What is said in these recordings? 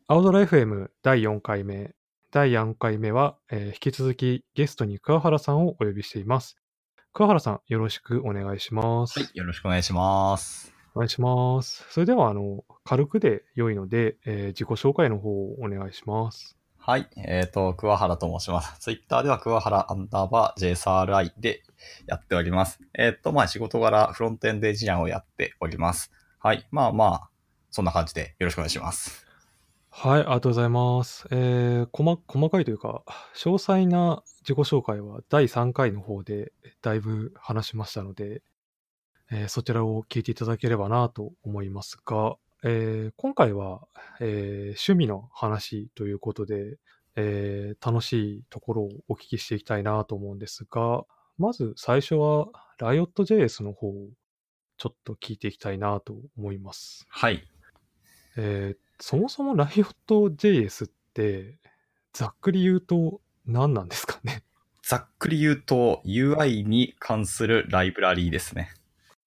青空 FM 第4回目。第4回目は、引き続きゲストに桑原さんをお呼びしています。桑原さん、よろしくお願いしまはい、 す。 よろしくお願いします。 お願いします。それでは、軽くで良いので、自己紹介の方をお願いします。 はい、桑原と申します。ツイッターでは桑原_JSRI でやっております。仕事柄フロントエンドエンジニアをやっております。はい、そんな感じでよろしくお願いします。 はい、ありがとうございます。細かいというか、詳細な自己紹介は第3回の方でだいぶ話しましたので、そちらを聞いていただければなと思いますが、今回は、趣味の話ということで、楽しいところをお聞きしていきたいなと思うんですが、まず最初は Riot.js の方をちょっと聞いていきたいなと思います。 はい。 そもそも Riot.js ってざっくり言うと何なんですかね？ ざっくり言うと UI に関するライブラリーですね。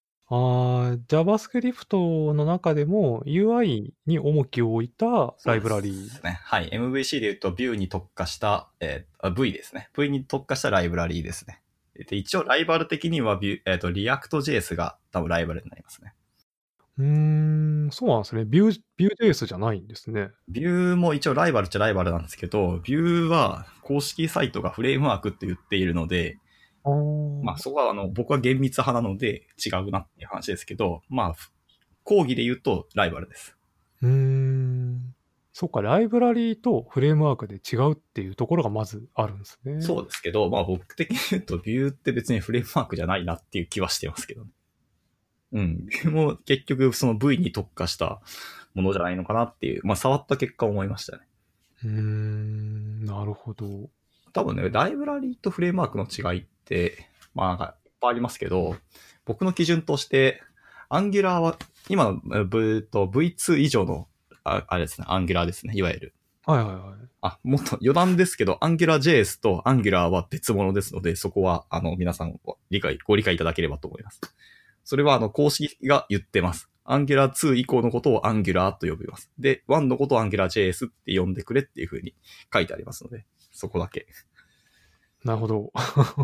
JavaScript の中でも UI に重きを置いたライブラリー。 ですね。はい。MVC で言うと Vue に特化した、V ですね。V に特化したライブラリーですね。で、一応ライバル的には React.js が多分ライバルになりますね。 そうなんですね。Vue.js じゃないんですね。 Vue も一応ライバルっちゃライバルなんですけど、Vue は公式サイトがフレームワークって言っているので、そこは僕は厳密派なので違うなっていう話ですけど、講義で言うとライバルです。 そっか、ライブラリーとフレームワークで違うっていうところがまずあるんですね。 そうですけど、僕的に言うと Vue って別にフレームワークじゃないなっていう気はしてますけどね。Vue も結局その V に特化したものじゃないのかなっていう、触った結果思いましたね。 なるほど。 多分ね、ライブラリーとフレームワークの違いって、いっぱいありますけど、僕の基準として、Angular は、今の V2 以上の、あれですね、Angular ですね、いわゆる。 はいはいはい。 もっと余談ですけど、AngularJS と Angular は別物ですので、そこは、皆さんご理解いただければと思います。それは、公式が言ってます。Angular 2以降のことを Angular と呼びます。で、1のことを AngularJS って呼んでくれっていう風に書いてありますので、そこだけ。 なるほど。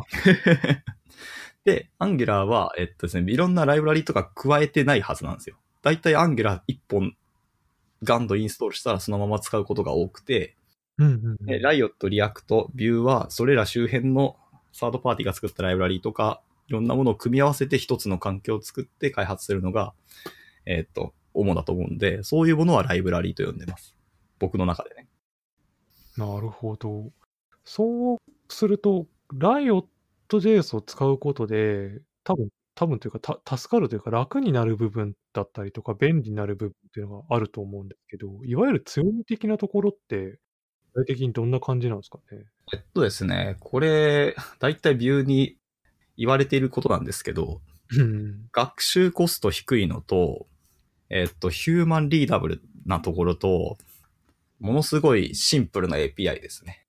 で、Angular は、ですね、いろんなライブラリとか加えてないはずなんですよ。だいたい Angular 1本ガンドインストールしたらそのまま使うことが多くて、Riot、React、Vue はそれら周辺のサードパーティーが作ったライブラリとか、いろんなものを組み合わせて一つの環境を作って開発するのが、主だと思うんで、そういうものはライブラリと呼んでます。僕の中でね。 なるほど。そうすると、Riot.js を使うことで、多分というか、助かるというか、楽になる部分だったりとか、便利になる部分っていうのがあると思うんですけど、いわゆる強み的なところって、具体的にどんな感じなんですかね？ ですね、これ、だいたいビューに言われていることなんですけど、学習コスト低いのと、ヒューマンリーダブルなところと、ものすごいシンプルな API ですね。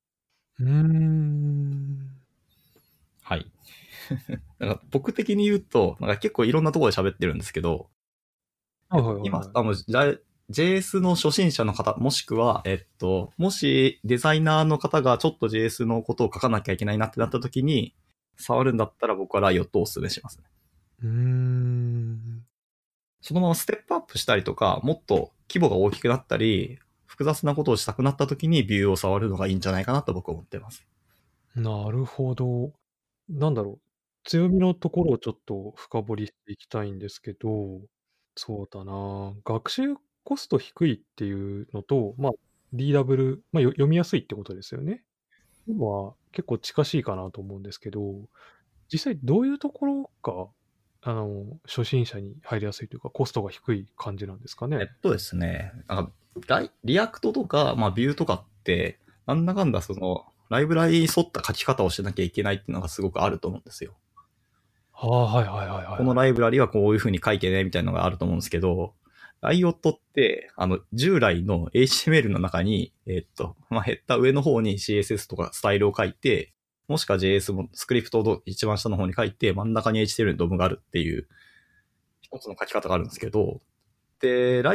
はい。なんか僕的に言うと、なんか結構いろんなところで喋ってるんですけど、今、JS の初心者の方、もしくは、もしデザイナーの方がちょっと JS のことを書かなきゃいけないなってなった時に、触るんだったら僕はライオットをお勧めしますね。そのままステップアップしたりとか、もっと規模が大きくなったり、複雑なことをしたくなった時にビューを触るのがいいんじゃないかなと僕は思っています。 なるほど。なんだろう、強みのところをちょっと深掘りしていきたいんですけど、そうだな、学習コスト低いっていうのと、リーダブル、読みやすいってことですよね。のは結構近しいかなと思うんですけど、実際どういうところが、初心者に入りやすいというか、コストが低い感じなんですかね？ ですね、リアクトとか、ビューとかって、なんだかんだライブラリに沿った書き方をしなきゃいけないっていうのがすごくあると思うんですよ。 はいはいはいはい。 このライブラリはこういう風に書いてね、みたいなのがあると思うんですけど、ライオットって、従来の HTML の中に、ヘッダー上の方に CSS とかスタイルを書いて、もしくは JS もスクリプトを一番下の方に書いて、真ん中に HTML のドムがあるっていう、一つの書き方があるんですけど、で、ライオッ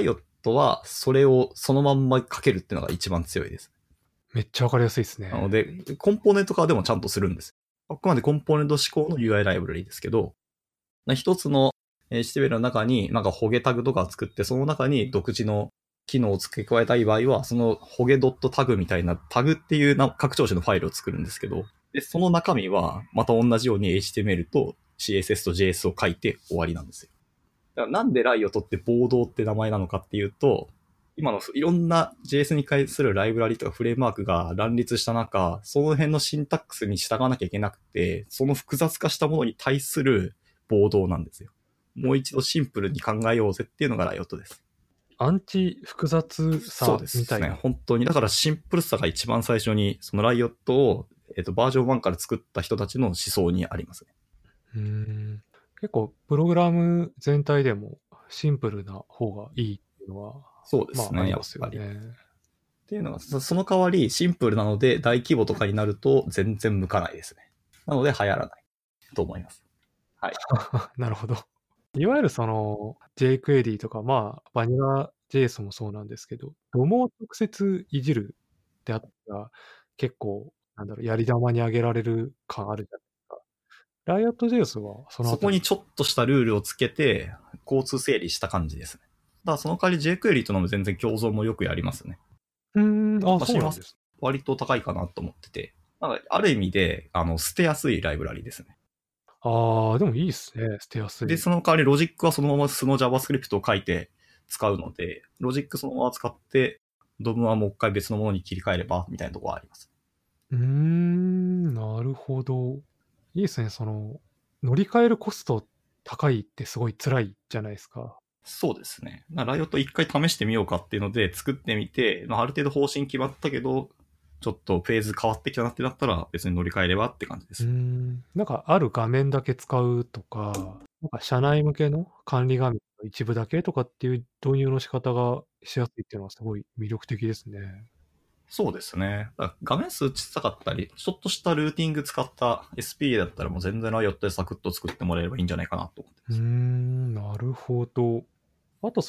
トは、それをそのまんま書けるっていうのが一番強いです。 めっちゃわかりやすいですね。 なので、コンポーネント化でもちゃんとするんです。あくまでコンポーネント指向の UI ライブラリですけど、一つの HTML の中になんかホゲタグとかを作って、その中に独自の機能を付け加えたい場合は、そのホゲ .tag みたいなタグっていう拡張子のファイルを作るんですけど、で、その中身はまた同じように HTML と CSS と JS を書いて終わりなんですよ。だからなんでライオットってボードって名前なのかっていうと、今のいろんな JS に関するライブラリとかフレームワークが乱立した中、その辺のシンタックスに従わなきゃいけなくて、その複雑化したものに対するボードなんですよ。もう一度シンプルに考えようぜっていうのがライオットです。 アンチ複雑さみたいな。そうですね。 本当に。だからシンプルさが一番最初に、そのライオットを、バージョン1から作った人たちの思想にありますね。 結構、プログラム全体でもシンプルな方がいいっていうのは、 そうですね、 ありますよね。 っていうのが、その代わりシンプルなので大規模とかになると全然向かないですね。なので流行らないと思います。はい。 なるほど。いわゆるその jQuery とか、バニラ JS もそうなんですけど、ドモを直接いじるってあったら、結構、やり玉にあげられる感あるじゃないですか。ライオット JS はそこにちょっとしたルールをつけて、交通整理した感じですね。だからその代わり jQuery とのも全然共存もよくやりますね。 そうなんです。 割と高いかなと思ってて。なんかある意味で、捨てやすいライブラリですね。 でもいいっすね。捨てやすい。 で、その代わりロジックはそのまま素の JavaScript を書いて使うので、ロジックそのまま使って、ドムはもう一回別のものに切り替えれば、みたいなところはあります。 なるほど。いいですね。乗り換えるコスト高いってすごい辛いじゃないですか。 そうですね。ライオット一回試してみようかっていうので作ってみて、ある程度方針決まったけど、ちょっとフェーズ変わってきたなってなったら別に乗り換えればって感じです。 なんかある画面だけ使うとか、なんか社内向けの管理画面の一部だけとかっていう導入の仕方がしやすいっていうのはすごい魅力的ですね。 そうですね。画面数小さかったり、ちょっとしたルーティング使った SPA だったらもう全然ライオットでサクッと作ってもらえればいいんじゃないかなと思ってます。 なるほど。あと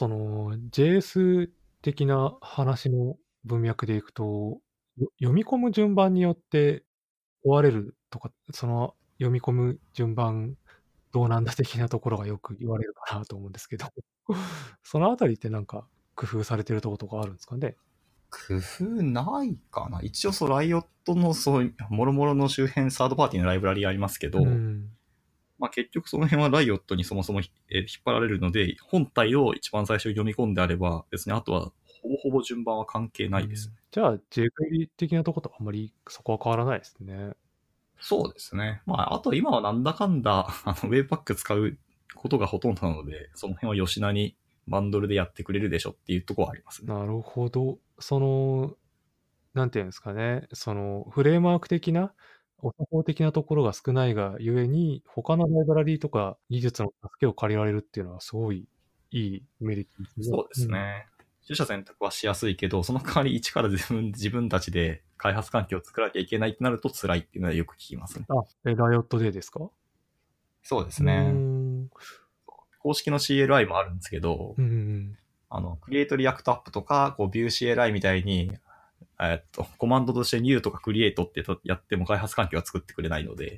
JS 的な話の文脈でいくと、読み込む順番によって問われるとか、その読み込む順番どうなんだ的なところがよく言われるかなと思うんですけど、そのあたりってなんか工夫されてるところとかあるんですかね？ 工夫ないかな。一応ライオットのもろもろの周辺サードパーティーのライブラリありますけど、結局その辺はライオットにそもそも引っ張られるので、本体を一番最初に読み込んであれば、別にあとはほぼほぼ順番は関係ないです。 じゃあ jQuery 的なところとあんまりそこは変わらないですね。 そうですね。あと今はなんだかんだ、Webpack 使うことがほとんどなので、その辺は吉田にバンドルでやってくれるでしょっていうところはありますね。 なるほど。なんていうんですかね、フレームワーク的な、お作法的なところが少ないがゆえに、他のライブラリとか技術の助けを借りられるっていうのはすごいいいメリットですね。 そうですね。取捨選択はしやすいけど、その代わり一から自分たちで開発環境を作らなきゃいけないってなると辛いっていうのはよく聞きますね。 ライオットでですか？ そうですね。公式の CLI もあるんですけど、クリエイトリアクトアップとか、ビュー CLI みたいに、コマンドとして new とか create ってやっても開発環境は作ってくれないので。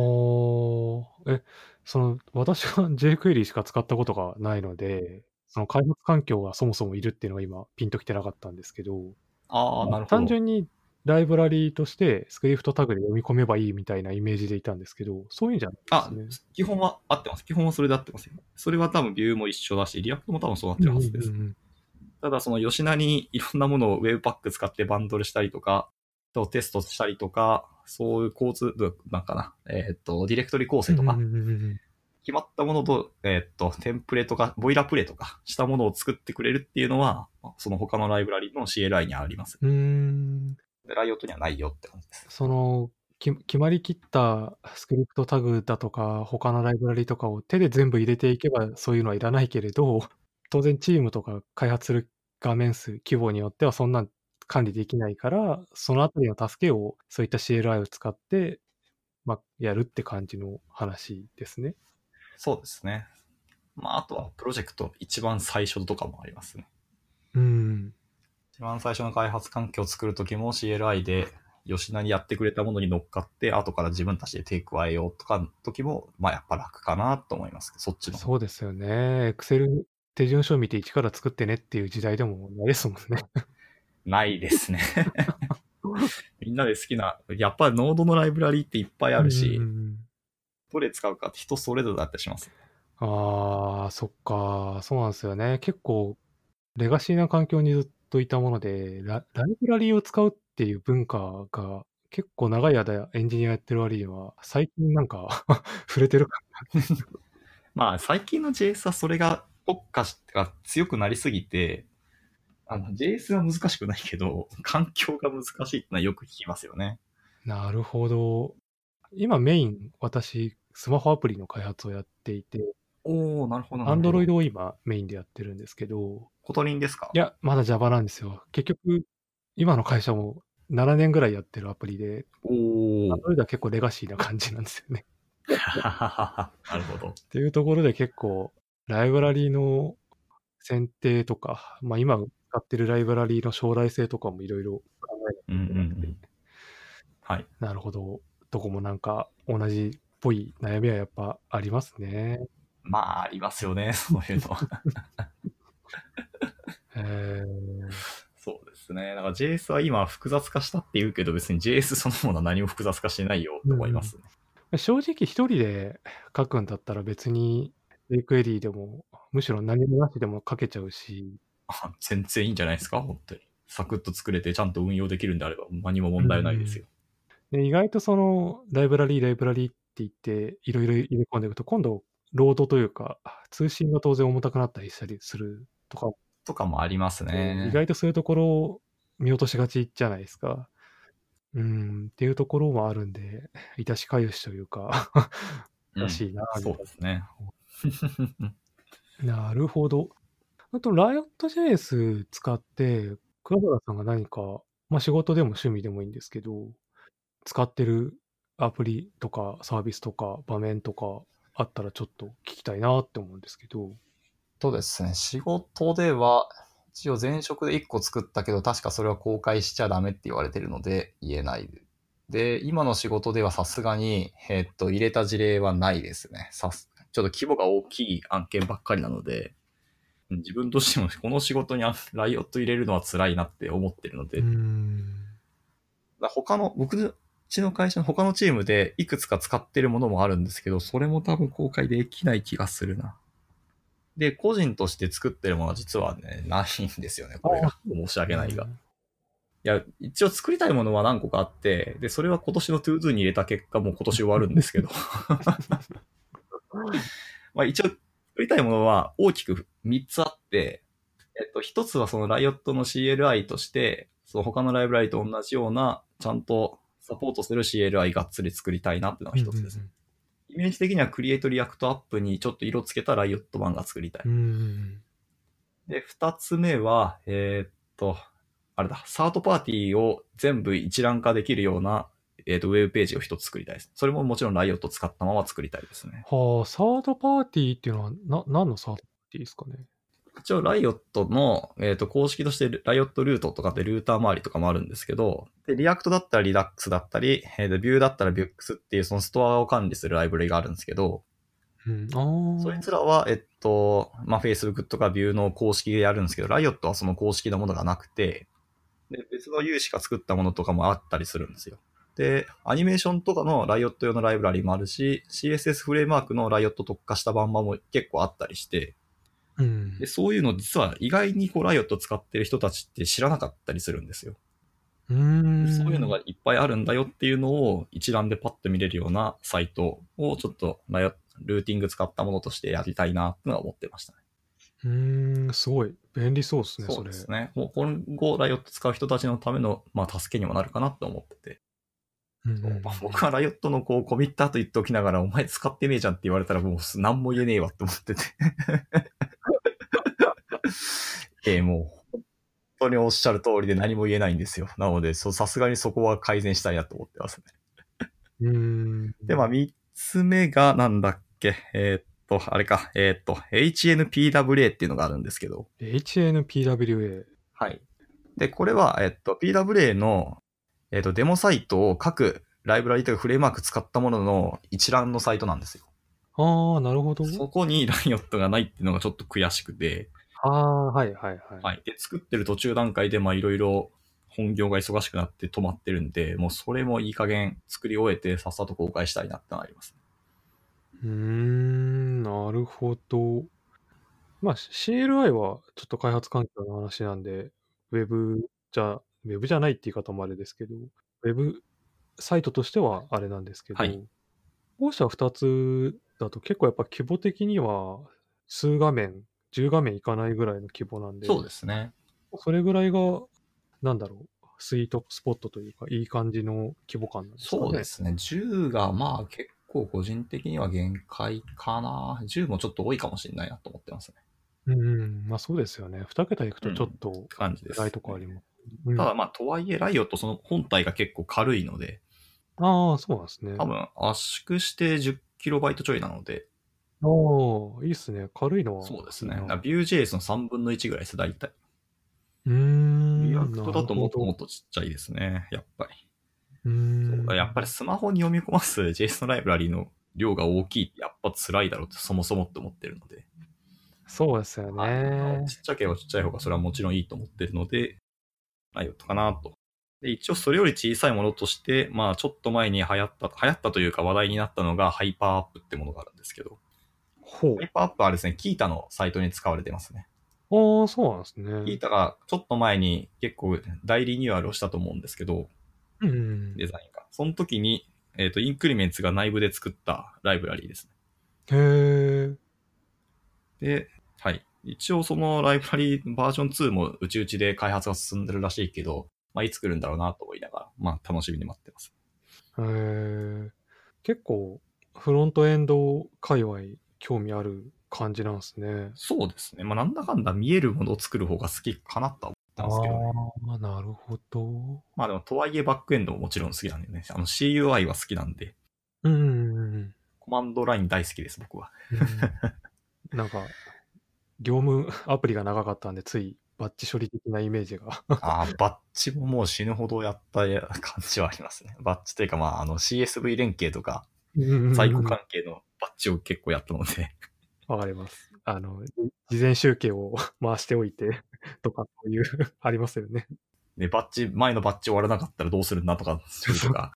私は jQuery しか使ったことがないので、その開発環境がそもそもいるっていうのが今ピンときてなかったんですけど、 なるほど。 単純にライブラリとしてスクリプトタグで読み込めばいいみたいなイメージでいたんですけど、そういうんじゃないですね。 基本は合ってます。基本はそれで合ってますよ。それは多分ビューも一緒だし、リアクトも多分そうなってるはずです。ただ吉田にいろんなものを Webpack 使ってバンドルしたりとか、テストしたりとか、そういうディレクトリ構成とか、決まったものと、テンプレとか、ボイラープレとかしたものを作ってくれるっていうのは、その他のライブラリの CLI にあります。ライオットにはないよって感じです。 決まりきったスクリプトタグだとか、他のライブラリとかを手で全部入れていけば、そういうのはいらないけれど、当然チームとか開発する画面数、規模によってはそんなん管理できないから、そのあたりの助けをそういった CLI を使って、やるって感じの話ですね。 そうですね。あとはプロジェクト一番最初とかもありますね。 うん。 一番最初の開発環境を作るときも CLI で吉田にやってくれたものに乗っかって、後から自分たちで手加えようとかの時も、まあやっぱ楽かなと思います。そっちの方。 そうですよね。Excel 手順書を見て一から作ってねっていう時代でもないですもんね。 ないですね。みんなで好きな、やっぱりノードのライブラリーっていっぱいあうんるし、 うんうん。 どれ使うかって人それぞれだったりします。 ああ、そっか。そうなんですよね。結構レガシーな環境にずっといたもので、ライブラリーを使うっていう文化が結構長い間エンジニアやってる割には、最近なんか触れてるかまあ最近の JS はそれが特化が強くなりすぎて、JS は難しくないけど、環境が難しいってのはよく聞きますよね。 な。なるほど。今メイン、私、スマホアプリの開発をやっていて、 おー、なるほど、なるほど。 Android を今メインでやってるんですけど、 コトリンですか？ いや、まだ Java なんですよ。結局、今の会社も7年ぐらいやってるアプリで、 おー。 Android は結構レガシーな感じなんですよね。 なるほど。 っていうところで結構、ライブラリーの選定とか、まあ今使ってるライブラリーの将来性とかもいろいろ考えなきうんうんうゃいけなくて、 ん。はい。 なるほど。どこもなんか同じっぽい悩みはやっぱありますね。 まあ、ありますよね、そういうのは。そうですね。だから JS は今複雑化したって言うけど、別に JS そのものは何も複雑化してないよと思いますね。 正直一人で書くんだったら別に jQuery でも、むしろ何もなしでも書けちゃうし、 全然いいんじゃないですか、本当に。サクッと作れてちゃんと運用できるんであれば何もう問題ないですん。 よ。 で、意外とそのライブラリーって言っていろいろ入れ込んでいくと、今度ロードというか、通信が当然重たくなったりしたりするとか、 とかもあります意ね。 外とそういうところを見落としがちじゃないですか。っていうところもあるんで、致し返しというかうん。 らしいな、みたいそうですね。 な。なるほど。あと、Riot.js 使って、桑原さんが何か、まあ仕事でも趣味でもいいんですけど、使ってるアプリとかサービスとか場面とかあったらちょっと聞きたいなって思うんですけど。 そうですね。仕事では、一応前職で1個作ったけど、確かそれは公開しちゃダメって言われてるので、言えない。で、今の仕事ではさすがに、入れた事例はないですね。ちょっと規模が大きい案件ばっかりなので、自分としてもこの仕事にライオット入れるのは辛いなって思ってるので、僕ちの会社の他のチームでいくつか使ってるものもあるんですけど、それも多分公開できない気がするな。で、個人として作ってるものは実はね、ないんですよね、これが。申し訳ないが。いや、一応作りたいものは何個かあって、で、それは今年の ToDo に入れた結果、もう今年終わるんですけど。まあ一応、作りたいものは大きく3つあって、一つはそのライオットの CLI として、その他のライブラリと同じような、ちゃんとサポートする CLI がっつり作りたいなっていうのが一つです。イメージ的にはクリエイトリアクトアップにちょっと色つけたライオット版が作りたい。で、二つ目は、あれだ、サードパーティーを全部一覧化できるような、ウェブページを一つ作りたいです。それももちろんライオット使ったまま作りたいですね。 はあ、サードパーティーっていうのは、何のサードパーティーですかね。 一応、ライオットの、公式としてライオットルートとかでルーター周りとかもあるんですけど、で、リアクトだったらリダックスだったり、ビューだったらビュックスっていうそのストアを管理するライブラリがあるんですけど、そいつらは、まあ、Facebook とかビューの公式でやるんですけど、ライオットはその公式なものがなくて、で、別の有志が作ったものとかもあったりするんですよ。で、アニメーションとかのライオット用のライブラリもあるし、CSS フレームワークのライオット特化したバンバンも結構あったりして、でそういうの実は意外にこうライオット使ってる人たちって知らなかったりするんですよ。そういうのがいっぱいあるんだよっていうのを一覧でパッと見れるようなサイトをちょっとルーティング使ったものとしてやりたいなってのは思ってましたね。 すごい便利そうですね、 そうですね。もう今後ライオット使う人たちのための、まあ、助けにもなるかなと思ってて。僕はライオットのこうコミッターと言っておきながら、お前使ってねえじゃんって言われたらもう何も言えねえわって思ってて。もう本当におっしゃる通りで何も言えないんですよ。なので、さすがにそこは改善したいなと思ってますね。で、まあ、三つ目がなんだっけ。 あれか、HNPWA っていうのがあるんですけど。 HNPWA。 はい。で、これは、PWA の、デモサイトを各ライブラリとかフレームワーク使ったものの一覧のサイトなんですよ。 ああ、なるほど。 そこにライオットがないっていうのがちょっと悔しくて。 ああ、はいはいはい。 はい。で、作ってる途中段階で、まあいろいろ本業が忙しくなって止まってるんで、もうそれもいい加減作り終えてさっさと公開したいなってのがあります。 なるほど。まあ、CLI はちょっと開発環境の話なんで、ウェブじゃないって言い方もあれですけど、ウェブサイトとしてはあれなんですけど、 はい。 後者2つだと結構やっぱ規模的には数画面、10画面いかないぐらいの規模なんそうで、 ですね。 それぐらいが、なんだろう、スイートスポットというか、いい感じの規模感なんですかね。 そうですね。10がまあ結構個人的には限界かな。10もちょっと多いかもしれないなと思ってますね。 まあそうですよね。2桁いくとちょっと感じで辛いすね。 とこあります。 ただまあ、とはいえ、ライオットその本体が結構軽いので、 ああ、そうなんですね。 多分圧縮して 10KB ちょいなので、 ああ、いいっすね。軽いのはそうですね。 いいな。 Vue.js の3分の1ぐらいです、大体。リアクなトだともっとるほど。 もっとちっちゃいですね、やっぱり。 うーそうやっぱりん。 スマホに読み込ます JS のライブラリの量が大きいってやっぱ辛いだろうってそもそもって思ってるので。 そうですよはい。 ね。 ちっちゃければちっちゃい方がそれはもちろんいいと思ってるので、ライオットかなと。で、一応それより小さいものとして、まあちょっと前に流行ったというか話題になったのがハイパーアップってものがあるんですけど、 ほう。 ハイパーアップはですね、キータのサイトに使われてますね。 ああ、そうなんですキね。 ータがちょっと前に結構大リニューアルをしたと思うんですけど、 うん。 デザインが。その時に、インクリメンツが内部で作ったライブラリーですね。 へえ。 で、はい。一応そのライブラリーバージョン2もうちうちで開発が進んでるらしいけど、まあいつ来るんだろうなと思いながら、まあ楽しみに待ってます。 へえ。結構、フロントエンド界隈興味ある感じなんですね。 そうですね。まあなんだかんだ見えるものを作る方が好きかなとは思ってあますけどね。 あ、なるほど。 まあでもとはいえバックエンドももちろん好きなんでね。CUI は好きなんで、 うん。 コマンドライン大好きです、僕は。 うん。なんか、業務アプリが長かったんで、ついバッチ処理的なイメージが。 ああ、バッチももう死ぬほどやった感じはありますね。バッチというかまあCSV 連携とか、在庫関係のバッチを結構やったので。 わかります。事前集計を回しておいてとかそういうありますよね。 で、前のバッチ終わらなかったらどうするんだとか、処理とか。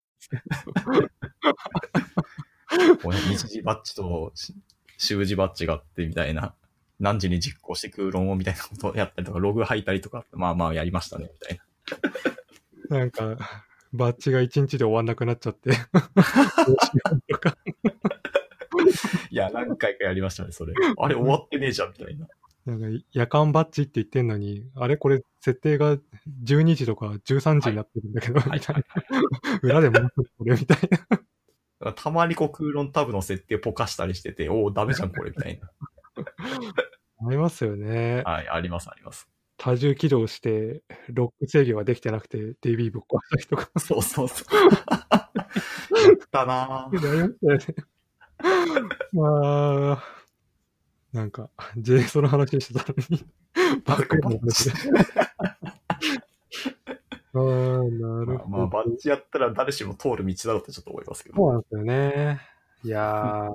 日時バッチと週時バッチがあってみたいな。何時に実行して空論をみたいなことをやったりとか、ログ吐いたりとか、まあまあやりましたね、みたいな。なんか、バッチが1日で終わんなくなっちゃってどうしようとか。 いや、何回かやりましたね、それ。あれ終わってねえじゃん、みたいな。 なんか、夜間バッチって言ってんのに、あれこれ設定が12時とか13時になってるんだけど、みたいな。裏でもうこれみたいな。たまにこう空論タブの設定ポカしたりしてて、おお、ダメじゃん、これ、みたいな。 な。ありますよね。 はい、あります、あります。 多重起動して、ロック制御ができてなくて DB ぶっ壊したりとか。 そうそうそう。やったなぁ。 やりましたよね。まあ、なんか、JS の話してたのに、バックエンドの話で。ああ、なるほど。 まあ、バッチやったら誰しも通る道だろうってちょっと思いますけど。 そうなんですよね。いやー、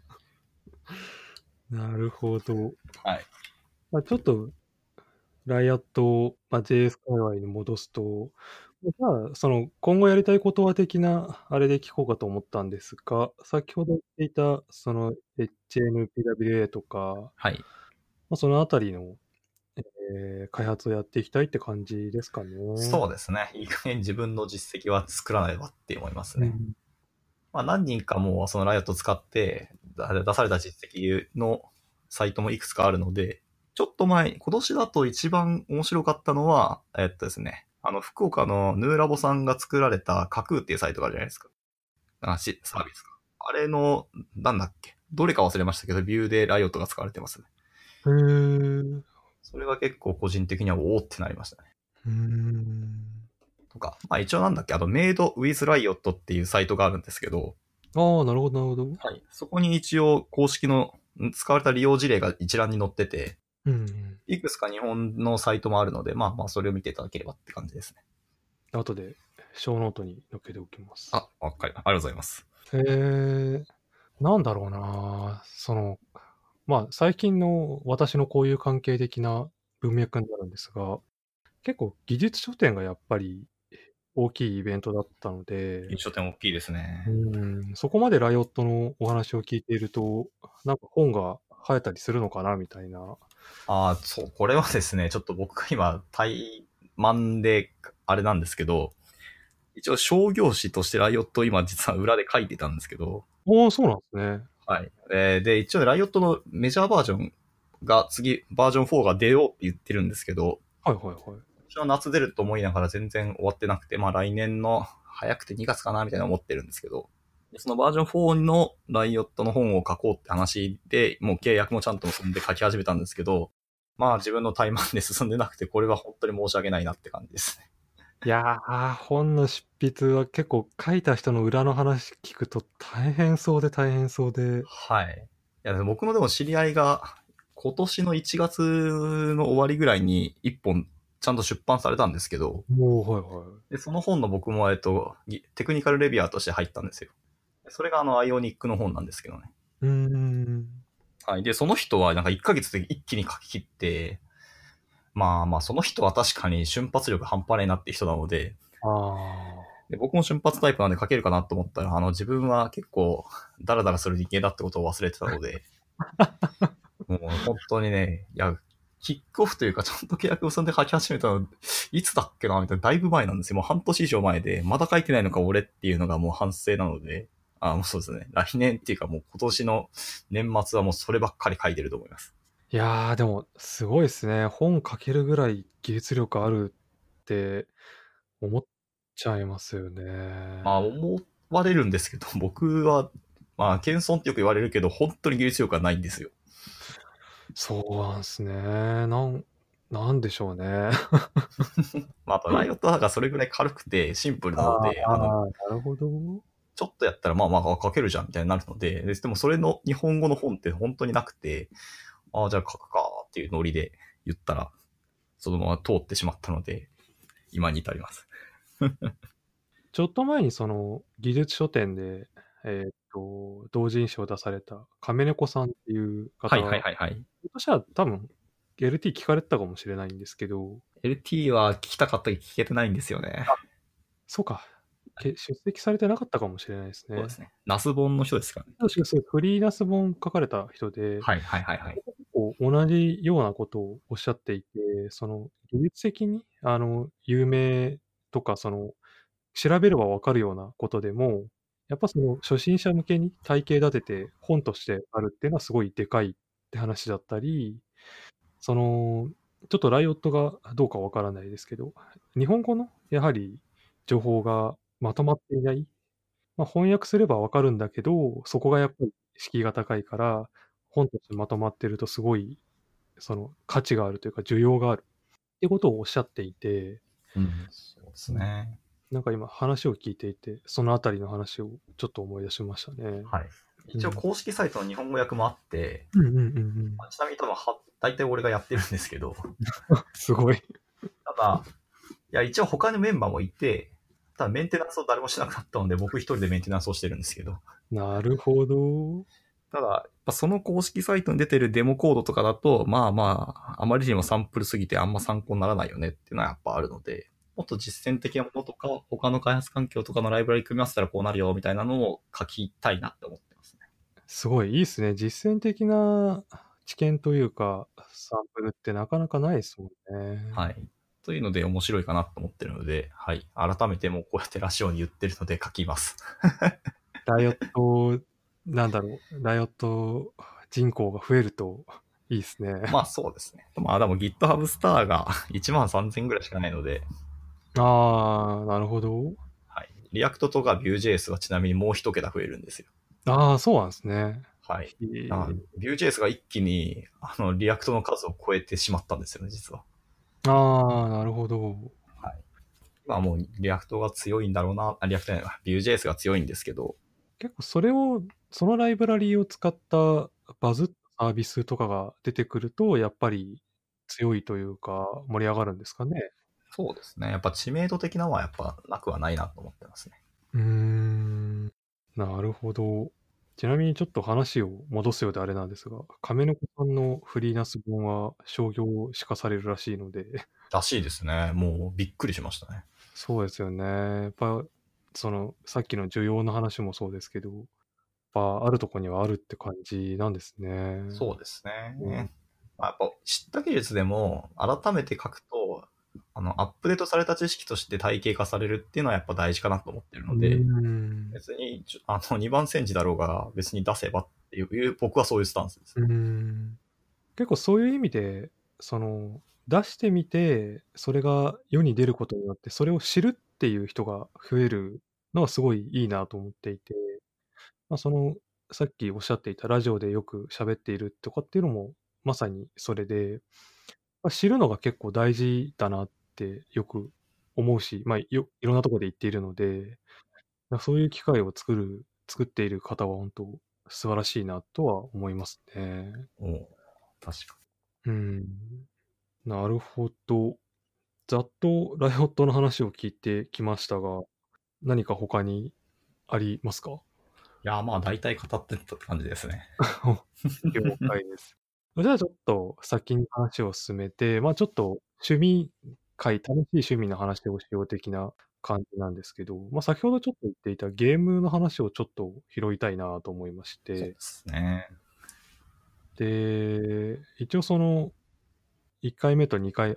なるほど。 はい。 まあ、ちょっと、ライアットを、JS 界隈に戻すと、今後やりたいことは的な、あれで聞こうかと思ったんですが、先ほど言っていた、HNPWA とか、 はい。 そのあたりの、開発をやっていきたいって感じですかね。 そうですね。いい加減自分の実績は作らないばって思いますね。まあ何人かもうそのライオット使って出された実績のサイトもいくつかあるので、ちょっと前、今年だと一番面白かったのは、ですね、福岡のヌーラボさんが作られた架空っていうサイトがあるじゃないですか。サービスか。あれの、なんだっけ。どれか忘れましたけど、ビューでライオットが使われてますね。 へー。 それが結構個人的にはおーってなりましたね。とか、まあ一応なんだっけ、メイドウィズライオットっていうサイトがあるんですけど、 ああ、なるほど、なるほど。 はい。そこに一応公式の使われた利用事例が一覧に載ってて、 うん。 いくつか日本のサイトもあるので、まあまあそれを見ていただければって感じですね。 後で、小ノートに載っけておきます。 あ、わかります。ありがとうございます。 なんだろうな、まあ、最近の私のこういう関係的な文脈になるんですが、結構技術書店がやっぱり大きいイベントだったので、 書店大きいですね。 そこまでライオットのお話を聞いていると、なんか本が生えたりするのかなみたいな。 ああ、そう、これはですね、ちょっと僕が今、対マンで、あれなんですけど、一応商業誌としてライオットを今実は裏で書いてたんですけど、 おお、そうなんですね。 はい。で、一応ライオットのメジャーバージョンが次、バージョン4が出ようって言ってるんですけど、 はいはいはい。 私は夏出ると思いながら全然終わってなくて、まあ来年の早くて2月かなみたいな思ってるんですけど、そのバージョン4のライオットの本を書こうって話で、もう契約もちゃんと結んで書き始めたんですけど、まあ自分のタイマンで進んでなくて、これは本当に申し訳ないなって感じですね。 いやー、本の執筆は結構書いた人の裏の話聞くと大変そうで大変そうで。 はい。いや、僕のでも知り合いが、今年の1月の終わりぐらいに1本ちゃんと出版されたんですけど、 もう、はいはい。 で、その本の僕も、テクニカルレビュアーとして入ったんですよ。それがアイオニックの本なんですけどね。 うーん。 はい。で、その人はなんか1ヶ月で一気に書き切って、まあまあ、その人は確かに瞬発力半端ないなって人なので、 ああ。 で僕も瞬発タイプなんで書けるかなと思ったら、自分は結構ダラダラする人間だってことを忘れてたので、もう本当にね、いや、キックオフというか、ちゃんと契約を結んで書き始めたの、いつだっけなみたいな、だいぶ前なんですよ。もう半年以上前で、まだ書いてないのか俺っていうのがもう反省なので、もうそうですね。来年っていうかもう今年の年末はもうそればっかり書いてると思います。 いやー、でもすごいですね。本書けるぐらい技術力あるって思っちゃいますよね。 まあ思われるんですけど、僕は、まあ謙遜ってよく言われるけど、本当に技術力はないんですよ。 そうなんすね。なんでしょうね。 まああとライオットがそれぐらい軽くてシンプルなのあで、 あ、なるほど。 ちょっとやったらまあまあ書けるじゃんみたいになるので、でもそれの日本語の本って本当になくて、じゃあ書くかっていうノリで言ったら、そのまま通ってしまったので、今に至ります。 ちょっと前に技術書店で、同人誌を出された亀猫さんっていうはいはい方、 はいはい。 私は多分 LT 聞かれてたかもしれないんですけど、 LT は聞きたかったけど聞けてないんですよね。 あ、そうか。出席されてなかったかもしれないですね。 そうですね。ナス本の人ですからね。 そうです。フリーランス本書かれた人で、 はいはいはいはい。 結構同じようなことをおっしゃっていて、技術的に、有名とか、調べればわかるようなことでも、やっぱ初心者向けに体系立てて本としてあるっていうのはすごいでかいって話だったり、その、ちょっとライオットがどうかわからないですけど、日本語のやはり情報がまとまっていない。まあ、翻訳すればわかるんだけど、そこがやっぱり敷居が高いから、本としてまとまってるとすごい、価値があるというか需要があるっていうことをおっしゃっていて、 うん、そうですうん、 ね。 なんか今話を聞いていて、そのあたりの話をちょっと思い出しましたね。 はい。 うん。 一応公式サイトの日本語訳もあって、 うんうんうんうん。 ちなみに多分大体俺がやってるんですけど、 すごい。 ただ、いや、一応他のメンバーもいて、ただメンテナンスを誰もしなくなったので、僕一人でメンテナンスをしてるんですけど、 なるほど。 ただ、やっぱその公式サイトに出てるデモコードとかだと、まあまあ、あまりにもサンプルすぎてあんま参考にならないよねっていうのはやっぱあるので、もっと実践的なものとか、他の開発環境とかのライブラリ組み合わせたらこうなるよみたいなのを書きたいなって思ってますね。 すごいいいっすね。実践的な知見というか、サンプルってなかなかないですもんね。 はい。というので面白いかなと思ってるので、はい。改めてもうこうやってラジオに言ってるので書きます。 ライオット、ライオット人口が増えるといいですね。 まあそうですね。まあでも GitHub スターが1万3000ぐらいしかないので、 ああ、なるほど。 はい。リアクトとか Vue.js はちなみにもう一桁増えるんですよ。 ああ、そうなんですね。 はい。 へえ。 Vue.js が一気に、リアクトの数を超えてしまったんですよね、実は。 ああ、なるほど。 はい。まあもう、リアクトが強いんだろうな、リアクトじゃないわ、Vue.js が強いんですけど、 結構そのライブラリーを使ったバズったサービスとかが出てくると、やっぱり強いというか、盛り上がるんですかね。 そうですね。やっぱ知名度的なのはやっぱなくはないなと思ってますね。 なるほど。ちなみにちょっと話を戻すようであれなんですが、亀の子さんのフリーランス本は商業化されるらしいので、 らしいですね。もうびっくりしましたね。 そうですよね。やっぱ、さっきの需要の話もそうですけど、やっぱあるとこにはあるって感じなんですね。 そうですね。 うんまあ、やっぱ知った技術でも改めて書くと、アップデートされた知識として体系化されるっていうのはやっぱ大事かなと思ってるので、別に、2番煎じだろうが別に出せばっていう、僕はそういうスタンスです。 結構そういう意味で、出してみて、それが世に出ることによって、それを知るっていう人が増えるのはすごいいいなと思っていて、まあ、さっきおっしゃっていたラジオでよく喋っているとかっていうのも、まさにそれで、まあ、知るのが結構大事だなってよく思うし、まあ、いろんなところで言っているので、まあ、そういう機会を作っている方は本当素晴らしいなとは思いますね。 確かうん。なるほど。ざっとライオットの話を聞いてきましたが、何か他にありますか？ いや、まあ大体語ってったって感じですね。 了解です。じゃあちょっと先に話を進めて、まあちょっと楽しい趣味の話をしよう的な感じなんですけど、まあ先ほどちょっと言っていたゲームの話をちょっと拾いたいなと思いましそうて、 ですね。 で、一応1回目と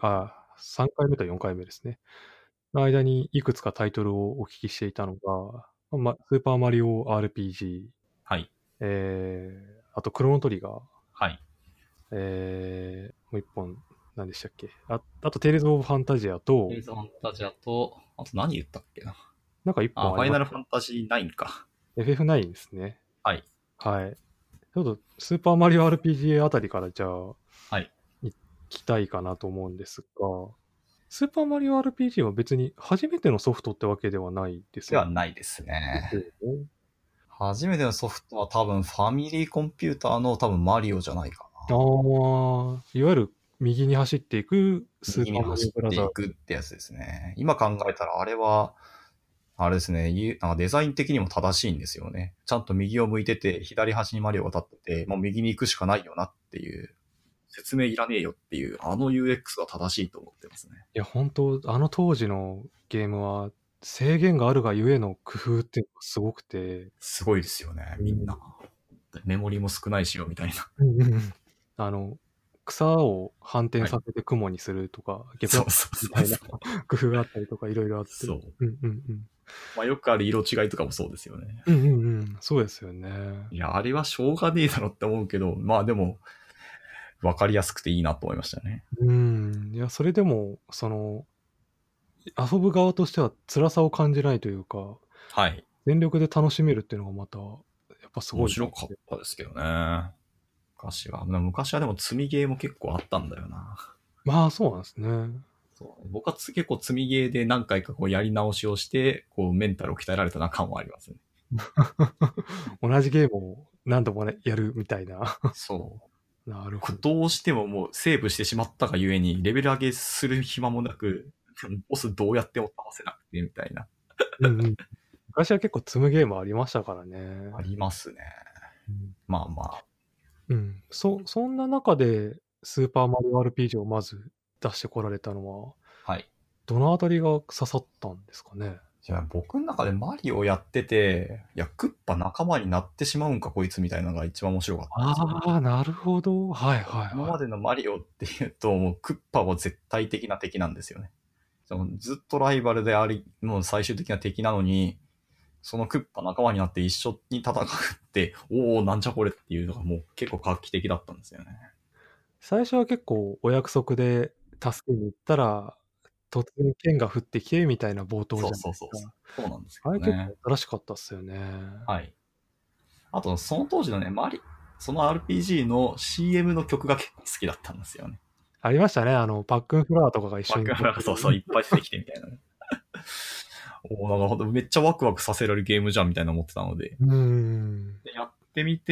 3回目と4回目ですね。の間にいくつかタイトルをお聞きしていたのが、スーパーマリオ RPG、 はい。 あとクロノトリガー、 はい。 もう一本、何でしたっけ。あとテイルズ・オブ・ファンタジアと、 フェイズファンタジアと、あと何言ったっけな。 なんか一本あファイナルります。 ファンタジー9か。 FF9 ですね。 はい。 はい。ちょっとスーパーマリオ RPG あたりからじゃあ、 はい。 行きたいかなと思うんですが、スーパーマリオ RPG は別に初めてのソフトってわけではないですよではないですね。 ね。 初めてのソフトは多分ファミリーコンピューターの多分マリオじゃないかな。 ああ、いわゆる右に走っていくスー右にパーマリ走ってオブラザーズ。 いくってやつですね。今考えたらあれは、あれですね、なんかデザイン的にも正しいんですよね。ちゃんと右を向いてて、左端にマリオが立ってて、もう右に行くしかないよなっていう、説明いらねえよっていう、あの UX が正しいと思ってますね。 いや、本当あの当時のゲームは制限があるがゆえの工夫っていうのがすごくて、 すごいですよね、みんな。メモリも少ないしよ、みたいな。 うんうんうん。あの、草を反転はい。 させて雲にするとか、逆だそうそうみたいなそうそう。 工夫があったりとかいろいろあって。 そう。 うんうんうん。 まあよくある色違いとかもそうですよね。 うんうんうん。そうですよね。 いや、あれはしょうがねえだろって思うけど、まあでも、わかりやすくていいなと思いましたね。 いや、それでも、遊ぶ側としては辛さを感じないというか、 はい。 全力で楽しめるっていうのがまた、やっぱすごいな面白かったですけどね。昔はでも積みゲーも結構あったんだよな。 まあ、そうなんですね。 そう僕は結構積みゲーで何回かこうやり直しをして、こうメンタルを鍛えられた感はありますね。 同じゲームを何度もね、やるみたいな。 そう。 なるほど。 どうしてももうセーブしてしまったがゆえに、レベル上げする暇もなく、ボスどうやっても倒せなくてみたいな。 うんうん。昔は結構積むゲームありましたからね。 ありますね。 うんまあまあ。 うん。そんな中で、スーパーマリオ RPG をまず出してこられたのは、 はい。 どのあたりが刺さったんですかね？ じゃあ僕の中でマリオやってて、いや、クッパ仲間になってしまうんかこいつみたいなのが一番面白かったんですよ。 ああ、なるほど。はいはい今まはでのマリオっていうと、もうクッパは絶対的な敵なんですよね。ずっとライバルであり、もう最終的な敵なのに、そのクッパ仲間になって一緒に戦うって、おー、なんじゃこれっていうのがもう結構画期的だったんですよね。 最初は結構お約束で助けに行ったら、突然剣が降ってきてみたいな冒頭そうじゃないそうそうそう。 ですか。 そうなんですけあれ結どね。 構新しかったっすよね。 はい。あと、その当時のね、その RPG の CM の曲が結構好きだったんですよね。 ありましたね。パックンフラワーとかが一緒に。 そうそう、いっぱい出てきてみたいなね。なんかほんとめっちゃワクワクさせられるゲームじゃんみたいな思ってたので。 うーん。 でやってみて、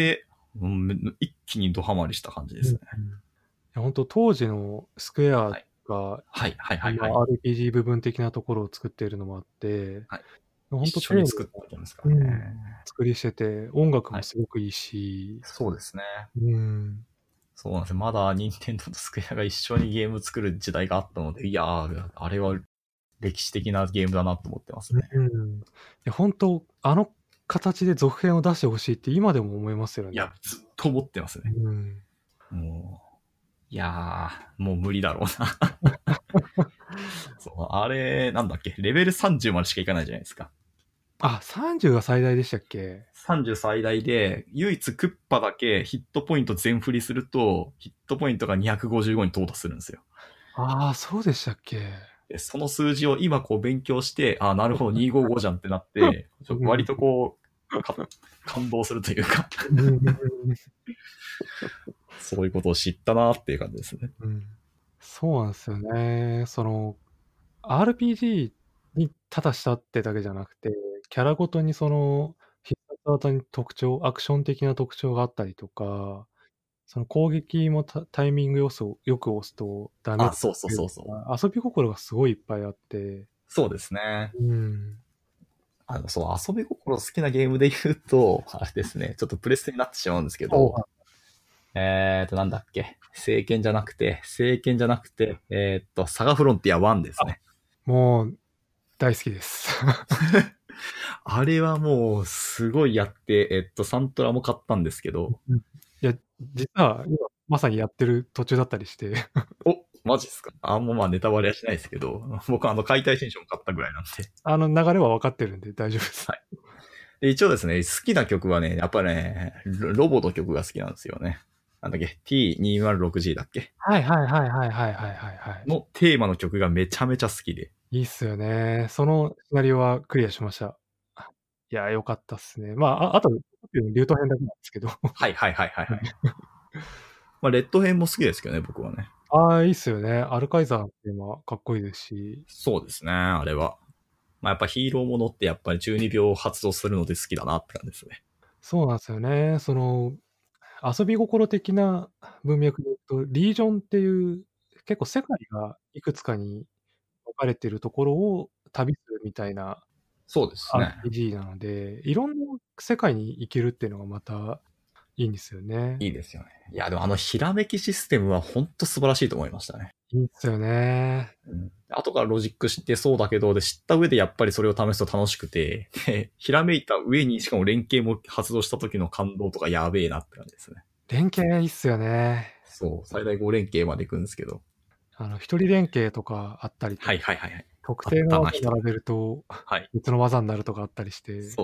一気にドハマりした感じですね。 本当当時のスクエアが、 はいはいはいはい。 RPG 部分的なところを作っているのもあって、 はい、 本当一緒に作ってますからね。 作りしてて、音楽もすごくいいし。 そうですね。 そうなんですよ。まだ任天堂とスクエアが一緒にゲーム作る時代があったので、いやー、あれは歴史的なゲームだなと思ってますね。 本当あの形で続編を出してほしいって今でも思いますよね。 いや、ずっと思ってますね。もう、いやー、もう無理だろうな。そう、あれ、なんだっけ、レベル30までしかいかないじゃないですか。 あ、30が最大でしたっけ？ 30最大で、唯一クッパだけヒットポイント全振りすると、ヒットポイントが255に到達するんですよ。 ああ、そうでしたっけ？ でその数字を今こう勉強して、あ、なるほど、255じゃんってなって、割とこう、感動するというかそういうことを知ったなっていう感じですね。 そうなんですよね。RPG にただしたってだけじゃなくて、キャラごとに必殺技にアクション的な特徴があったりとか、攻撃もタイミング要素をよく押すとダメージそうそうそうそう。 遊び心がすごいいっぱいあって。 そうですね。 うん。 そう、遊び心好きなゲームで言うと、あれですね、ちょっとプレステになってしまうんですけど、なんだっけ、聖剣じゃなくて、サガフロンティア1ですね。 もう、大好きです。 あれはもう、すごいやって、サントラも買ったんですけど。 いや、実は今、まさにやってる途中だったりして。 お、マジっすか？まあネタバレはしないですけど、僕は解体新書も買ったぐらいなんで。 流れは分かってるんで大丈夫です。 はい。で一応ですね、好きな曲はね、やっぱね、ロボの曲が好きなんですよね。なんだっけ、T206G だっけ？ はい。 のテーマの曲がめちゃめちゃ好きで。 いいっすよね。そのシナリオはクリアしました。いや、良かったっすね。あと、竜斗編だけなんですけど。 はい。まあ、レッド編も好きですけどね、僕はね。 いいっすよね。アルカイザーっていうのはかっこいいですし。 そうですね、あれは。まあ、やっぱヒーローものってやっぱり12秒発動するので好きだなって感じですね。 そうなんですよね。遊び心的な文脈で言うと、リージョンっていう結構世界がいくつかに分かれてるところを旅するみたいなそうですね。 RPG なので、いろんな世界に行けるっていうのがまたいいんですよね。 いいですよね。いや、でもひらめきシステムは本当素晴らしいと思いましたね。 いいっすよね。 後からロジック知ってそうだけど、で、知った上でやっぱりそれを試すと楽しくて、で、ひらめいた上にしかも連携も発動した時の感動とかやべえなって感じですね。 連携いいっすよね。 そう、最大5連携まで行くんですけど。 一人連携とかあったりとか、 はい。 特定の技並べると、 はい。 別の技になるとかあったりして、 そう。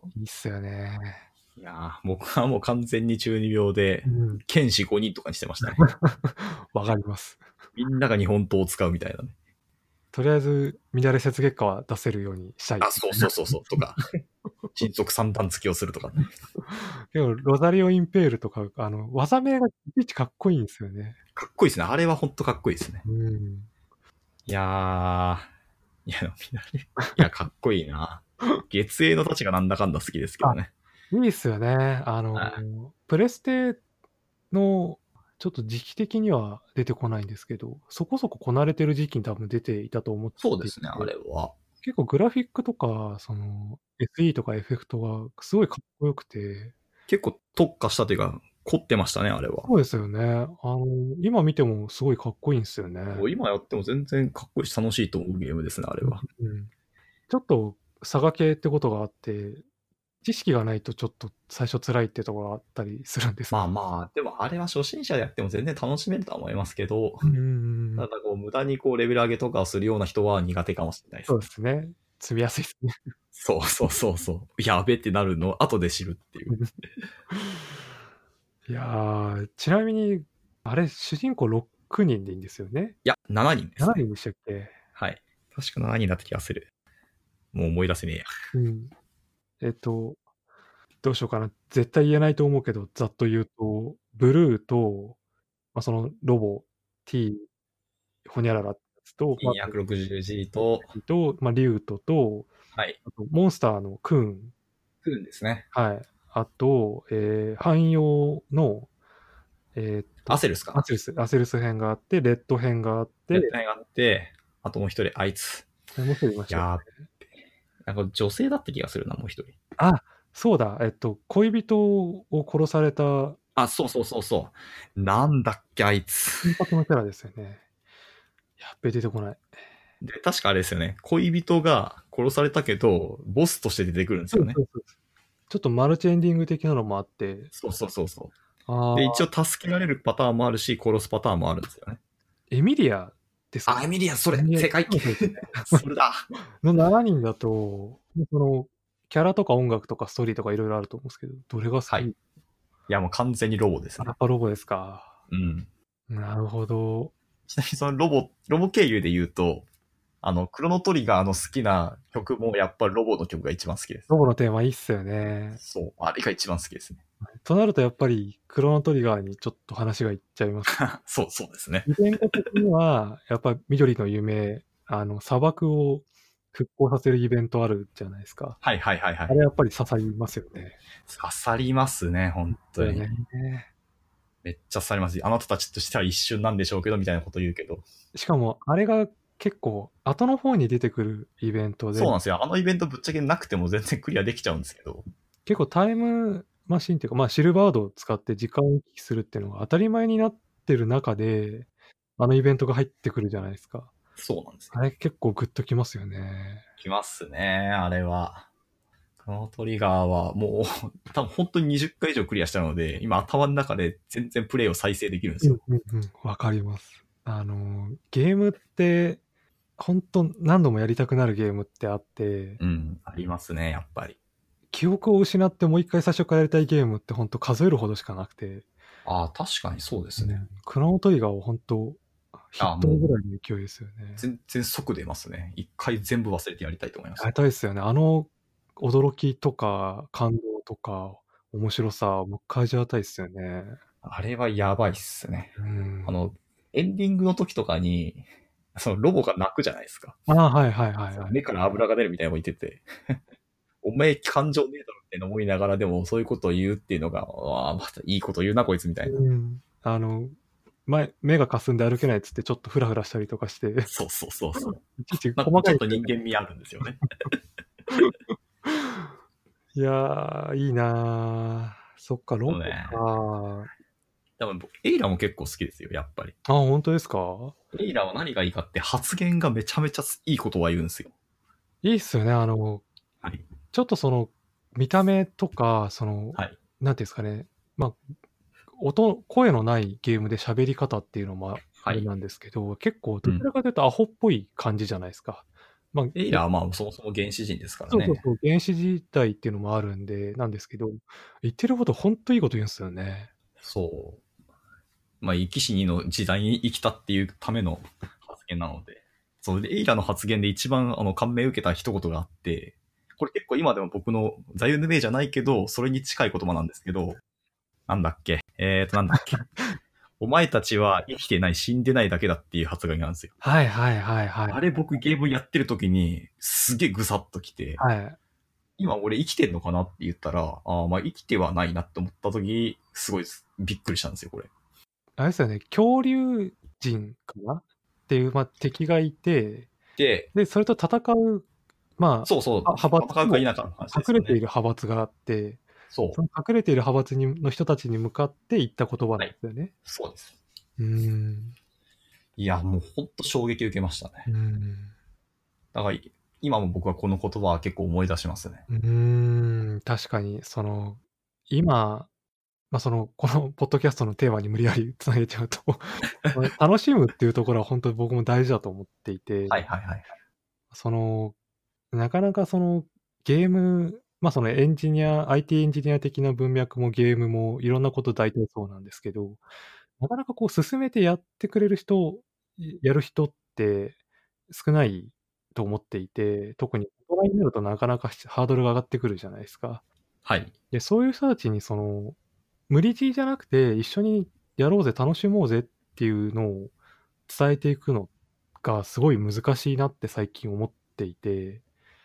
いいっすよね。 いやー、僕はもう完全に中二病で、剣士5人とかにしてましたね。 わかります。 みんなが日本刀を使うみたいなね。 とりあえず、乱れ雪月花は出せるようにしたい。 そう。とか、新速三段突きをするとかね。 でも、ロザリオインペールとか、技名がいちいちかっこいいんですよね。 かっこいいですね。あれはほんとかっこいいですね。いやー、かっこいいな。月影のたちがなんだかんだ好きですけどね。 いいっすよね。プレステの、ちょっと時期的には出てこないんですけど、そこそここなれてる時期に多分出ていたと思っていて。 そうですね、あれは。 結構グラフィックとか、SE とかエフェクトがすごいかっこよくて。 結構特化したというか、凝ってましたね、あれは。 そうですよね。今見てもすごいかっこいいんですよね。 今やっても全然かっこいいし楽しいと思うゲームですね、あれは。 ちょっと差が系ってことがあって、知識がないとちょっと最初辛いってところがあったりするんです。 でもあれは初心者でやっても全然楽しめるとは思いますけど、ただ無駄にレベル上げとかをするような人は苦手かもしれないです。 そうですね。積みやすいですね。 そう。やべってなるのを後で知るっていう。 いやー、ちなみに、あれ、主人公6人でいいんですよね。 いや、7人ですね。 7人でしたっけ？ はい。確か7人だった気がする。もう思い出せねえや。 どうしようかな。絶対言えないと思うけど、ざっと言うと、ブルーと、そのロボ、T、ホニャララってやつと、 260G と、 リュウトと、 はい。 あとモンスターのクーン。 クーンですね。 はい。 あと、汎用の、 アセルスかな。 アセルス編があって、レッド編があって、 レッド編があって、あともう一人、あいつ。 もう一人いましたよね。 なんか女性だった気がするな、もう一人。 あ、そうだ、恋人を殺された。 あ、そうそうそうそう。なんだっけ、あいつ。 金髪のキャラですよね。やっべ、出てこない。 で、確かあれですよね。恋人が殺されたけど、ボスとして出てくるんですよね。 そうちょっとマルチエンディング的なのもあって。 そうそうそうそう。 あで、一応助けられるパターンもあるし、殺すパターンもあるんですよね。 エミリアですか？ あ、エミリア、それ、 正解。 そうですね。 それだ。 の7人だと、その、キャラとか音楽とかストーリーとかいろいろあると思うんですけど、どれが好き？ はい。いや、もう完全にロボですね。 やっぱロボですか。 うん。 なるほど。 ちなみにそのロボ経由で言うと、クロノトリガーの好きな曲もやっぱりロボの曲が一番好きです。 ロボのテーマいいっすよね。 そう。あれが一番好きですね。 となるとやっぱりクロノトリガーにちょっと話がいっちゃいます。 そうですね。 イベント的には、やっぱ緑の夢、砂漠を復興させるイベントあるじゃないですか。 はい。 あれやっぱり刺さりますよね。 刺さりますね、本当に。 ね、 めっちゃ刺さります。あなたたちとしては一瞬なんでしょうけど、みたいなこと言うけど。 しかも、あれが結構後の方に出てくるイベントで、 そうなんですよ。あのイベントぶっちゃけなくても全然クリアできちゃうんですけど。 結構タイムマシンっていうか、まあ、シルバードを使って時間を行き来するっていうのが当たり前になってる中で、あのイベントが入ってくるじゃないですか。 そうなんですよ。 あれ結構グッときますよね。 きますね、あれは。このトリガーはもう多分本当に20回以上クリアしたので、今頭の中で全然プレイを再生できるんですよ。 わかります。ゲームって、本当何度もやりたくなるゲームってあって、 うん、ありますね、やっぱり。 記憶を失ってもう一回最初からやりたいゲームって本当数えるほどしかなくて、 ああ、確かにそうですね。 クロノトリガーは本当ヒッああ、 トもうぐらいの勢いですよね。 全然即出ますね。一回全部忘れてやりたいと思います。 やりたいですよね。驚きとか感動とか面白さ、もう一回味わいたいですよね。 あれはやばいっすね。 うん。 エンディングの時とかに、そのロボが泣くじゃないですか。 はい。 目から油が出るみたいなこと言ってて、お前感情ねえだろって思いながらでもそういうことを言うっていうのが、ああ、またいいこと言うなこいつみたいな。 うん。目が霞んで歩けないっつってちょっとフラフラしたりとかして、 そう。 いちいちなん細かい。 かちょっと人間味あるんですよね。 いやー、いいなー。そっか、ロボか。 ね、多分僕、エイラも結構好きですよ、やっぱり。 あ、本当ですか？ エイラは何がいいかって発言がめちゃめちゃいいことは言うんですよ。 いいっすよね。 はい。 ちょっと見た目とか、 はい。 なんていうんですかね。まあ、声のないゲームで喋り方っていうのもあはい。 れなんですけど、結構うん。 どちらかというとアホっぽい感じじゃないですか。まあ、 エイラはまあそもそも原始人ですからね。 そうそうそう、原始時代っていうのもあるんで、なんですけど、言ってることほんといいこと言うんすよね。 そう。まあ、生き死にの時代に生きたっていうための発言なので。そうで、エイラの発言で一番感銘を受けた一言があって、これ結構今でも僕の座右の銘じゃないけど、それに近い言葉なんですけど、なんだっけなんだっけお前たちは生きてない、死んでないだけだっていう発言なんですよ。 はい。 あれ僕ゲームやってる時に、すげえぐさっときて、 はい。 今俺生きてんのかなって言ったら、ああ、まあ生きてはないなって思った時、すごいびっくりしたんですよ、これ。 あれですよね、恐竜人かなっていう、敵がいて、 で、 で、それと戦う、 そうそう、 派閥も戦うか否かの話です隠れているよね。 派閥があって、 そう。 その隠れている派閥の人たちに向かって言った言葉はい。 なんですよね。 そうです。 うーん。 いや、もうほんと衝撃受けましたね。 うーん。 だから、今も僕はこの言葉は結構思い出しますね。 確かに、今、このポッドキャストのテーマに無理やり繋げちゃうと楽しむっていうところは本当に僕も大事だと思っていて、 はい。 その、なかなかゲーム、IT エンジニア的な文脈もゲームもいろんなこと大体そうなんですけど、なかなかこう進めてやってくれる人、やる人って少ないと思っていて、特に大人になるとなかなかハードルが上がってくるじゃないですか。 はい。 で、そういう人たちに無理強いじゃなくて、一緒にやろうぜ、楽しもうぜっていうのを伝えていくのがすごい難しいなって最近思っていて、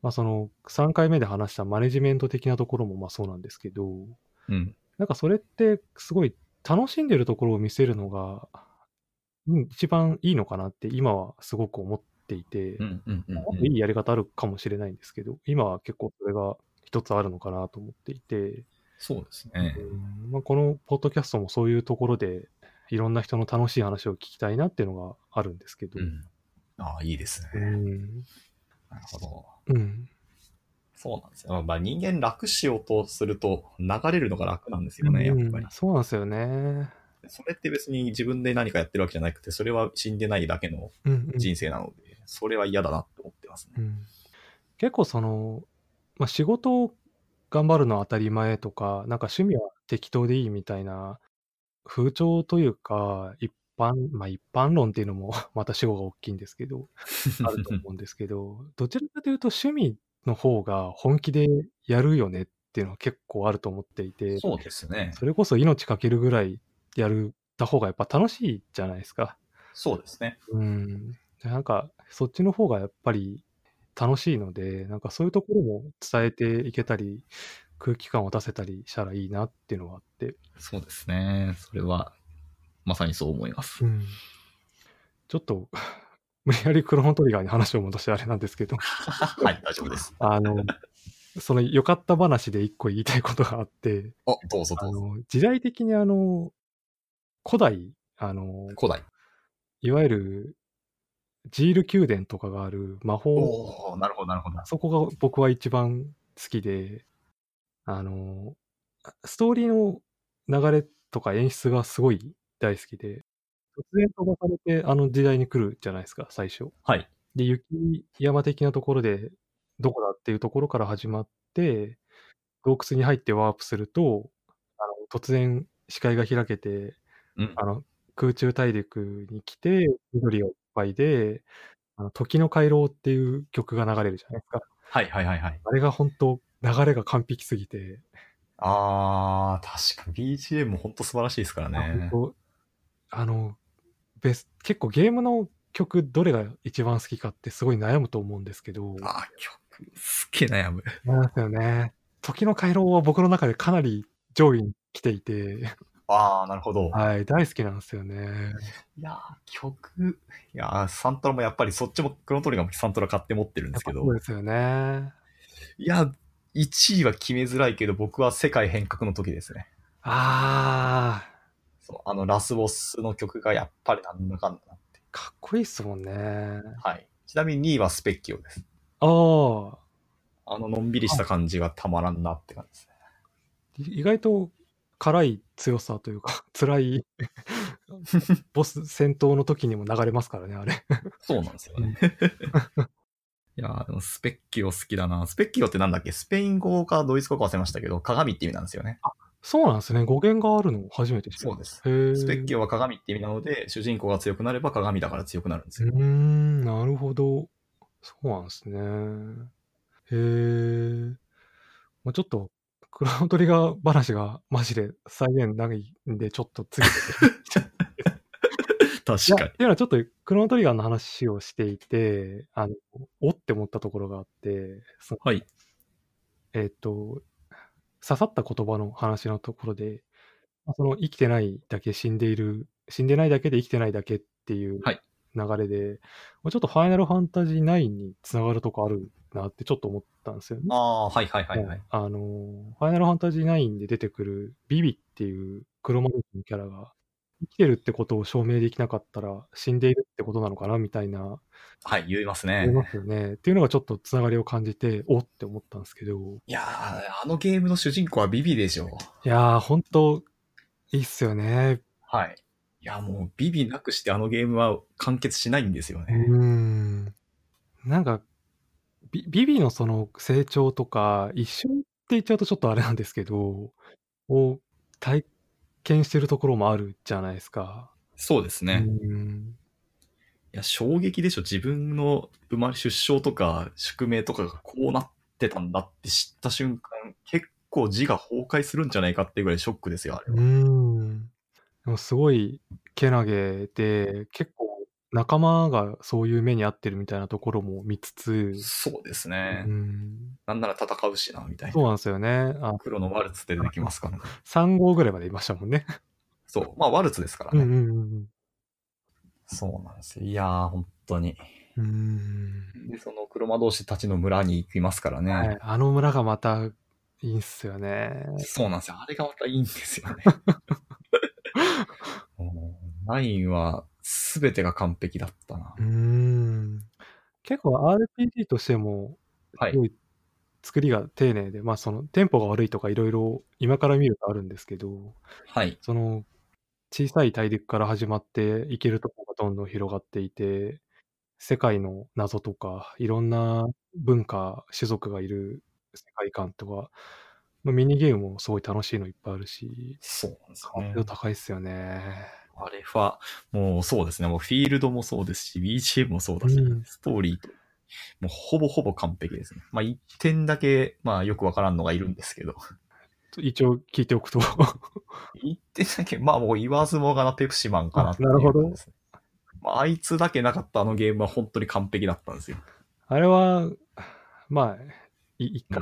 その3回目で話したマネジメント的なところもそうなんですけど、なんかそれってすごい楽しんでるところを見せるのが、一番いいのかなって今はすごく思っていて、もっといいやり方あるかもしれないんですけど、今は結構それが一つあるのかなと思っていて、 そうですね。 このポッドキャストもそういうところで、いろんな人の楽しい話を聞きたいなっていうのがあるんですけど。 ああ、いいですね。なるほど。そうなんですよ。人間楽しようとすると流れるのが楽なんですよね、やっぱり。 そうなんですよね。 それって別に自分で何かやってるわけじゃなくて、それは死んでないだけの人生なので、それは嫌だなって思ってますね。 結構仕事を頑張るのは当たり前とか、なんか趣味は適当でいいみたいな風潮というか、一般論っていうのもまた主語が大きいんですけど、あると思うんですけど、どちらかというと趣味の方が本気でやるよねっていうのは結構あると思っていて、 そうですね。 それこそ命かけるぐらいた方がやっぱ楽しいじゃないですか。 そうですね。 なんかそっちの方がやっぱり楽しいので、なんかそういうところも伝えていけたり、空気感を出せたりしたらいいなっていうのがあって。 そうですね。それは、まさにそう思います。 ちょっと、無理やりクロノトリガーに話を戻してあれなんですけど。 はい、大丈夫です。 その良かった話で一個言いたいことがあって、 どうぞどうぞ。 時代的に古代、いわゆるジール宮殿とかがある魔法、 なるほど、なるほど。 そこが僕は一番好きで、ストーリーの流れとか演出がすごい大好きで、突然飛ばされてあの時代に来るじゃないですか、最初。 はい。 で、雪山的なところで、どこだっていうところから始まって、洞窟に入ってワープすると、突然視界が開けて、空中大陸に来て、緑がいっぱいで、時の回廊っていう曲が流れるじゃないですか。 はいはいはいはい。 あれが本当流れが完璧すぎて。 確かに BGM も本当素晴らしいですからね。 本当結構ゲームの曲どれが一番好きかってすごい悩むと思うんですけど。 曲、すっげえ悩む。 なんですよね。時の回廊は僕の中でかなり上位に来ていて。 なるほど。 はい、大好きなんですよね。 サントラもやっぱりそっちもクロノトリガーもサントラ買って持ってるんですけど。 そうですよね。 1位は決めづらいけど、僕は世界変革の時ですね。そう、ラスボスの曲がやっぱりなんだかんだなって。 かっこいいっすもんね。 はい。ちなみに2位はスペッキオです。のんびりした感じがたまらんなって感じですね。意外と辛い強さというか、辛いボス戦闘の時にも流れますからね、あれ。 そうなんですよね。でもスペッキオ好きだな。スペッキオってなんだっけ？スペイン語かドイツ語か忘れましたけど、鏡って意味なんですよね。 そうなんですね。語源があるの初めて知りました。 そうです。スペッキオは鏡って意味なので、主人公が強くなれば鏡だから強くなるんですよ。 なるほど。そうなんですね。ちょっと、クロノトリガー話がマジで再現ないんで、ちょっと次。 確かに。 っていうのはちょっとクロノトリガーの話をしていて、おって思ったところがあって、 はい。 刺さった言葉の話のところで、その生きてないだけ死んでないだけで生きてないだけっていう流れで、ちょっとファイナルファンタジー9に繋がるとこあるなってちょっと思ったんですよね。 はいはいはいはい。 ファイナルファンタジー9で出てくるビビっていう黒魔族のキャラが、生きてるってことを証明できなかったら死んでいるってことなのかなみたいな。 はい、言いますね。 言いますよね。っていうのがちょっとつながりを感じて、おって思ったんですけど。 あのゲームの主人公はビビでしょ。 ほんと、いいっすよね。 はい。もうビビなくしてあのゲームは完結しないんですよね。 なんか、ビビのその成長とか、一緒って言っちゃうとちょっとあれなんですけど、を体験してるところもあるじゃないですか。 そうですね。衝撃でしょ。自分の出生とか宿命とかがこうなってたんだって知った瞬間、結構自我崩壊するんじゃないかっていうぐらいショックですよ、あれは。 でもすごいけなげで、結構仲間がそういう目に遭ってるみたいなところも見つつ、 そうですね。なんなら戦うしな、みたいな。 そうなんですよね。 黒のワルツで出てきますからね。 3号ぐらいまでいましたもんね。 そう。まあ、ワルツですからね。そうなんですよ。いやー、本当に。で、その黒魔同士たちの村に行きますからね。 はい。あの村がまたいいんすよね。 そうなんですよ。あれがまたいいんですよね。9は全てが完璧だったな。 結構 RPG としても、すごい作りが丁寧で、まあそのテンポが悪いとかいろいろ今から見るとあるんですけど、 はい。 その小さい大陸から始まって行けるとこがどんどん広がっていて、世界の謎とか、いろんな文化、種族がいる世界観とか、ま、ミニゲームもすごい楽しいのいっぱいあるし、 そうなんですよね。 完成度高いっすよね。 あれは、もうそうですね。もうフィールドもそうですし、BGM もそうだし、ストーリーと、もうほぼほぼ完璧ですね。まあ一点だけ、まあよくわからんのがいるんですけど。 一応聞いておくと。 一点だけ、まあもう言わずもがなペプシマンかなっていう感じですね。まあ、あいつだけなかったあのゲームは本当に完璧だったんですよ。 あれは、まあ、いっか。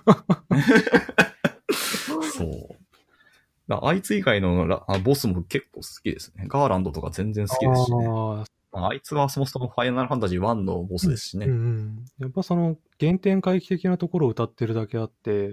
そう。あいつ以外のボスも結構好きですね。ガーランドとか全然好きですしね。あいつはそもそもファイナルファンタジー1のボスですしね。 やっぱその原点回帰的なところを歌ってるだけあって、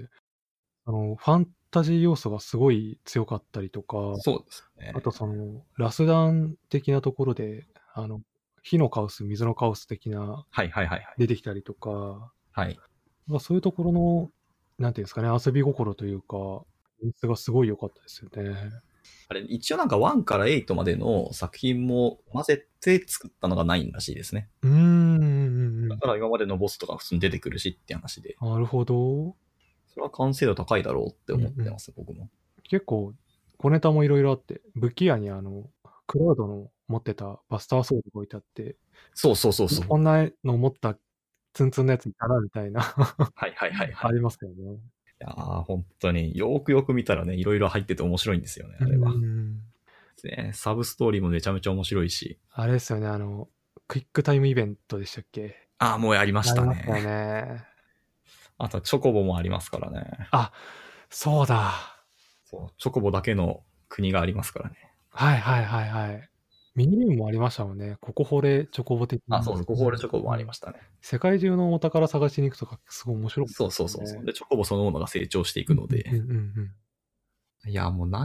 ファンタジー要素がすごい強かったりとか、 そうですね。 あとその、ラスダン的なところで、火のカオス、水のカオス的な、出てきたりとか、 はい。 そういうところの、なんていうんですかね、遊び心というか、演出がすごい良かったですよね。 あれ、一応なんか1から8までの作品も混ぜて作ったのが9らしいですね。だから今までのボスとか普通に出てくるしって話で。 なるほど。 それは完成度高いだろうって思ってます、僕も。 結構、小ネタもいろいろあって、武器屋にクラウドの持ってたバスターソードが置いてあって、 そうそうそうそう。 こんなの持ったツンツンのやついたなみたいなありますけどね。 いやー、本当によくよく見たらね、いろいろ入ってて面白いんですよね、あれは。サブストーリーもめちゃめちゃ面白いし。 あれですよね、クイックタイムイベントでしたっけ？ ああ、もうやりましたね。 ありましたよね。 あとはチョコボもありますからね。 あ、そうだ。 そう、チョコボだけの国がありますからね。 はい。ミニゲームもありましたもんね。ココホレチョコボ的な。 そうそう、ココホレチョコボもありましたね。 世界中のお宝探しに行くとか、すごい面白い、 そう。で、チョコボそのものが成長していくので。いや、もう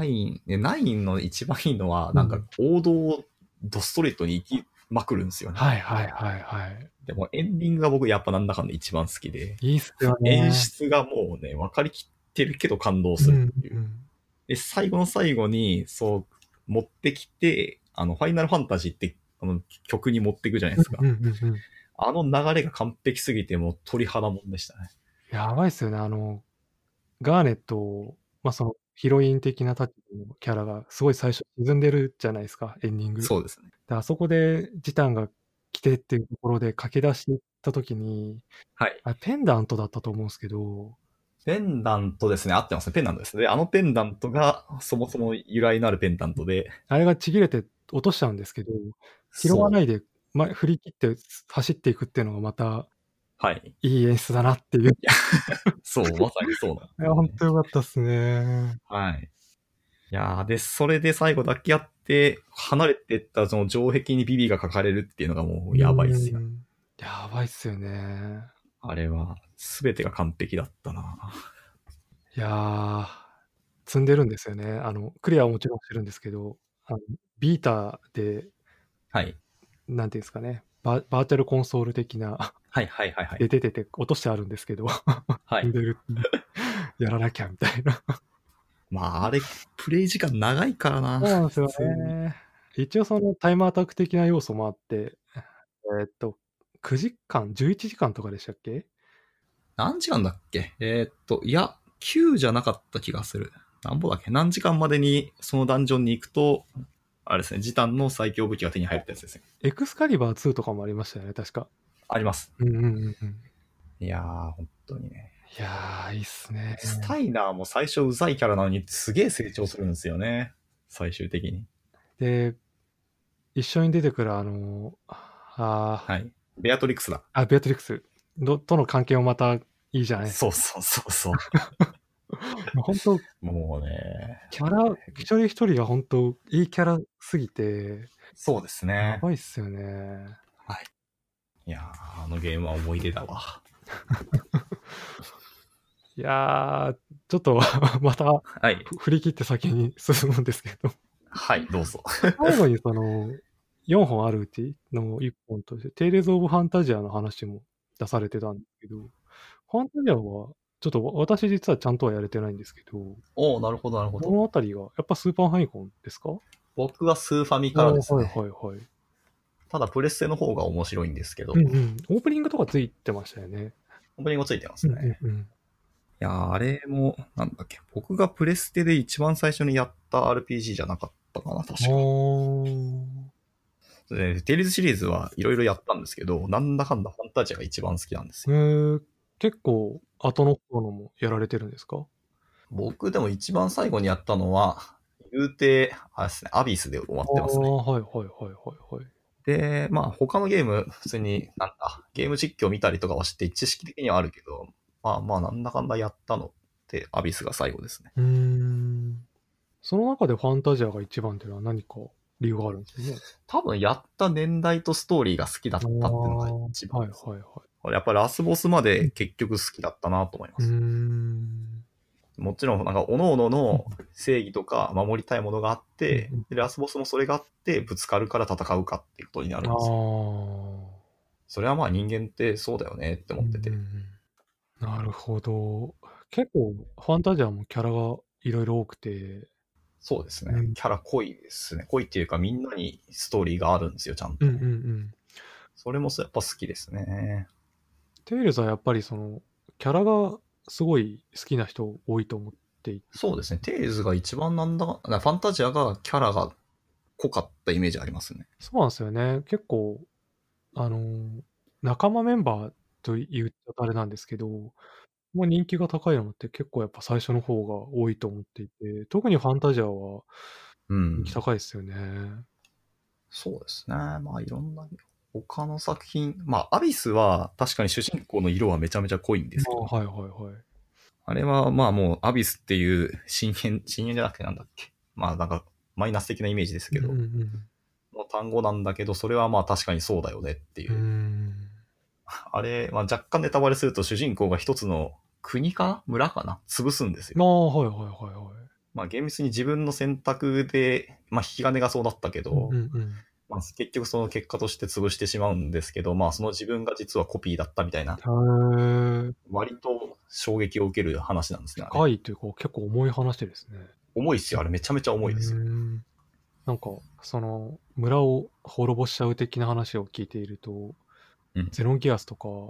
9の一番いいのは、なんか王道をドストレートに行きまくるんですよね。でもエンディングが僕やっぱなんだかんだ一番好きで。 いいっすよね。 演出がもうね、分かりきってるけど感動するっていう。で、最後の最後に、そう、持ってきて、ファイナルファンタジーって、曲に持っていくじゃないですか。あの流れが完璧すぎて、もう鳥肌もんでしたね。 やばいっすよね。ガーネット、そのヒロイン的なタッチのキャラがすごい最初沈んでるじゃないですか、エンディング。 そうですね。 で、あそこでジタンが来てっていうところで駆け出していった時に、あれペンダントだったと思うんすけど。 ペンダントですね。合ってますね。ペンダントですね。で、あのペンダントがそもそも由来のあるペンダントで。 あれがちぎれて落としちゃうんですけど、拾わないで、振り切って走っていくっていうのがまた、いい演出だなっていう。 そう、まさにそうなんです、 ね。いや、ほんとよかったっすね。 いやー、で、それで最後抱き合って、離れてったその城壁にビビが書かれるっていうのがもうやばいっすよ。 やばいっすよね。 あれは、すべてが完璧だったな。 いやー、積んでるんですよね。クリアはもちろんしてるんですけど、ビータで、なんていうんですかね、バーチャルコンソール的な、で出てて落としてあるんですけど、積んでるやらなきゃみたいな。 まあ、あれ、プレイ時間長いからな。 そうなんですよね。一応そのタイムアタック的な要素もあって、9時間、11時間とかでしたっけ？ 何時間だっけ？いや、9じゃなかった気がする。何ぼだっけ？何時間までにそのダンジョンに行くと、あれですね、ジタンの最強武器が手に入るってやつですね。 エクスカリバー2とかもありましたよね、確か。 あります。いやー、本当にね。 いやー、いいっすね。 スタイナーも最初うざいキャラなのにすげえ成長するんですよね。最終的に。 で、 一緒に出てくるはい。ベアトリックスだ。 ベアトリックスとの関係もまたいいじゃないですか。 そう。 本当もうね。 キャラ、一人一人が本当いいキャラすぎて、 そうですね。 やばいっすよね。 はい。いやー、あのゲームは思い出だわ。 いやー、ちょっとまた、振り切って先に進むんですけど。 はい、どうぞ。 最後にその、4本あるうちの1本として、テイルズ・オブ・ファンタジアの話も出されてたんですけど、ファンタジアは、ちょっと私実はちゃんとはやれてないんですけど、 なるほど。 このあたりが、やっぱスーパーファミコンですか？ 僕はスーファミからですね。 はい。 ただプレステの方が面白いんですけど。 オープニングとかついてましたよね。 オープニングついてますね。いやあれも、なんだっけ、僕がプレステで一番最初にやった RPG じゃなかったかな、確か。テイルズシリーズはいろいろやったんですけど、なんだかんだファンタジアが一番好きなんですよ。 結構、後の方のもやられてるんですか？ 僕でも一番最後にやったのは、言うて、あれですね、アビスで終わってますね。 はい。 で、まあ他のゲーム、普通にゲーム実況見たりとかはして知識的にはあるけど、まあなんだかんだやったのってアビスが最後ですね。 その中でファンタジアが一番っていうのは何か理由があるんですよね。 多分やった年代とストーリーが好きだったっていうのが一番です。やっぱりラスボスまで結局好きだったなと思います。もちろん、各々の正義とか守りたいものがあって、でラスボスもそれがあって、ぶつかるから戦うかっていうことになるんですよ。それはまあ人間ってそうだよねって思ってて。 なるほど。結構、ファンタジアもキャラがいろいろ多くて。 そうですね。キャラ濃いですね。濃いっていうかみんなにストーリーがあるんですよ、ちゃんと。それもやっぱ好きですね。 テイルズはやっぱりその、キャラがすごい好きな人多いと思っていて。 そうですね。テイルズが一番ファンタジアがキャラが濃かったイメージありますね。 そうなんですよね。結構、仲間メンバーと言うとあれなんですけど、もう人気が高いのって結構やっぱ最初の方が多いと思っていて、特にファンタジアは人気高いですよね。 そうですね。まあいろんな、他の作品、まあアビスは確かに主人公の色はめちゃめちゃ濃いんですけど、あれはまあもうアビスっていう深淵じゃなくてなんだっけ。まあマイナス的なイメージですけど、の単語なんだけど、それはまあ確かにそうだよねっていう。あれ、まあ若干ネタバレすると主人公が一つの国かな村かな潰すんですよ。まあ厳密に自分の選択で、まあ引き金がそうだったけど、まあ結局その結果として潰してしまうんですけど、まあその自分が実はコピーだったみたいな。割と衝撃を受ける話なんですね。 深いというか結構重い話ですね。 重いっすよ。あれめちゃめちゃ重いですよ。 なんか、その、村を滅ぼしちゃう的な話を聞いていると、ゼノギアスとか、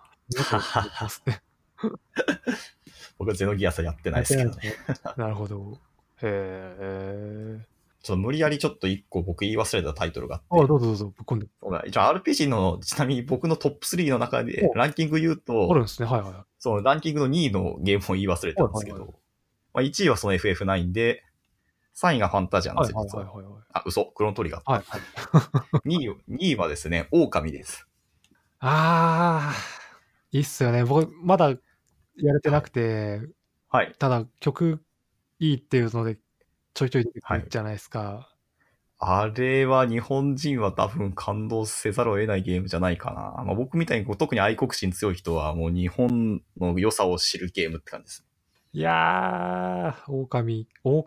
僕はゼノギアスはやってないですけどね。 なるほど。 ちょっと無理やりちょっと一個僕言い忘れたタイトルがあって。 どうぞ、ぶっ込んで。 一応 RPG の、ちなみに僕のトップ3の中でランキング言うと、 あるんですね。 そう、ランキングの2位のゲームを言い忘れたんですけど、まあ1位はその FF9 で、3位がファンタジアなんですよ、実は。嘘、クロノトリガー。2位はですね、狼です。 いいっすよね。僕、まだやれてなくて、ただ曲いいっていうので、ちょいちょい出てくるじゃないですか。 あれは日本人は多分感動せざるを得ないゲームじゃないかな。まあ、僕みたいに特に愛国心強い人はもう日本の良さを知るゲームって感じです。 いやー、狼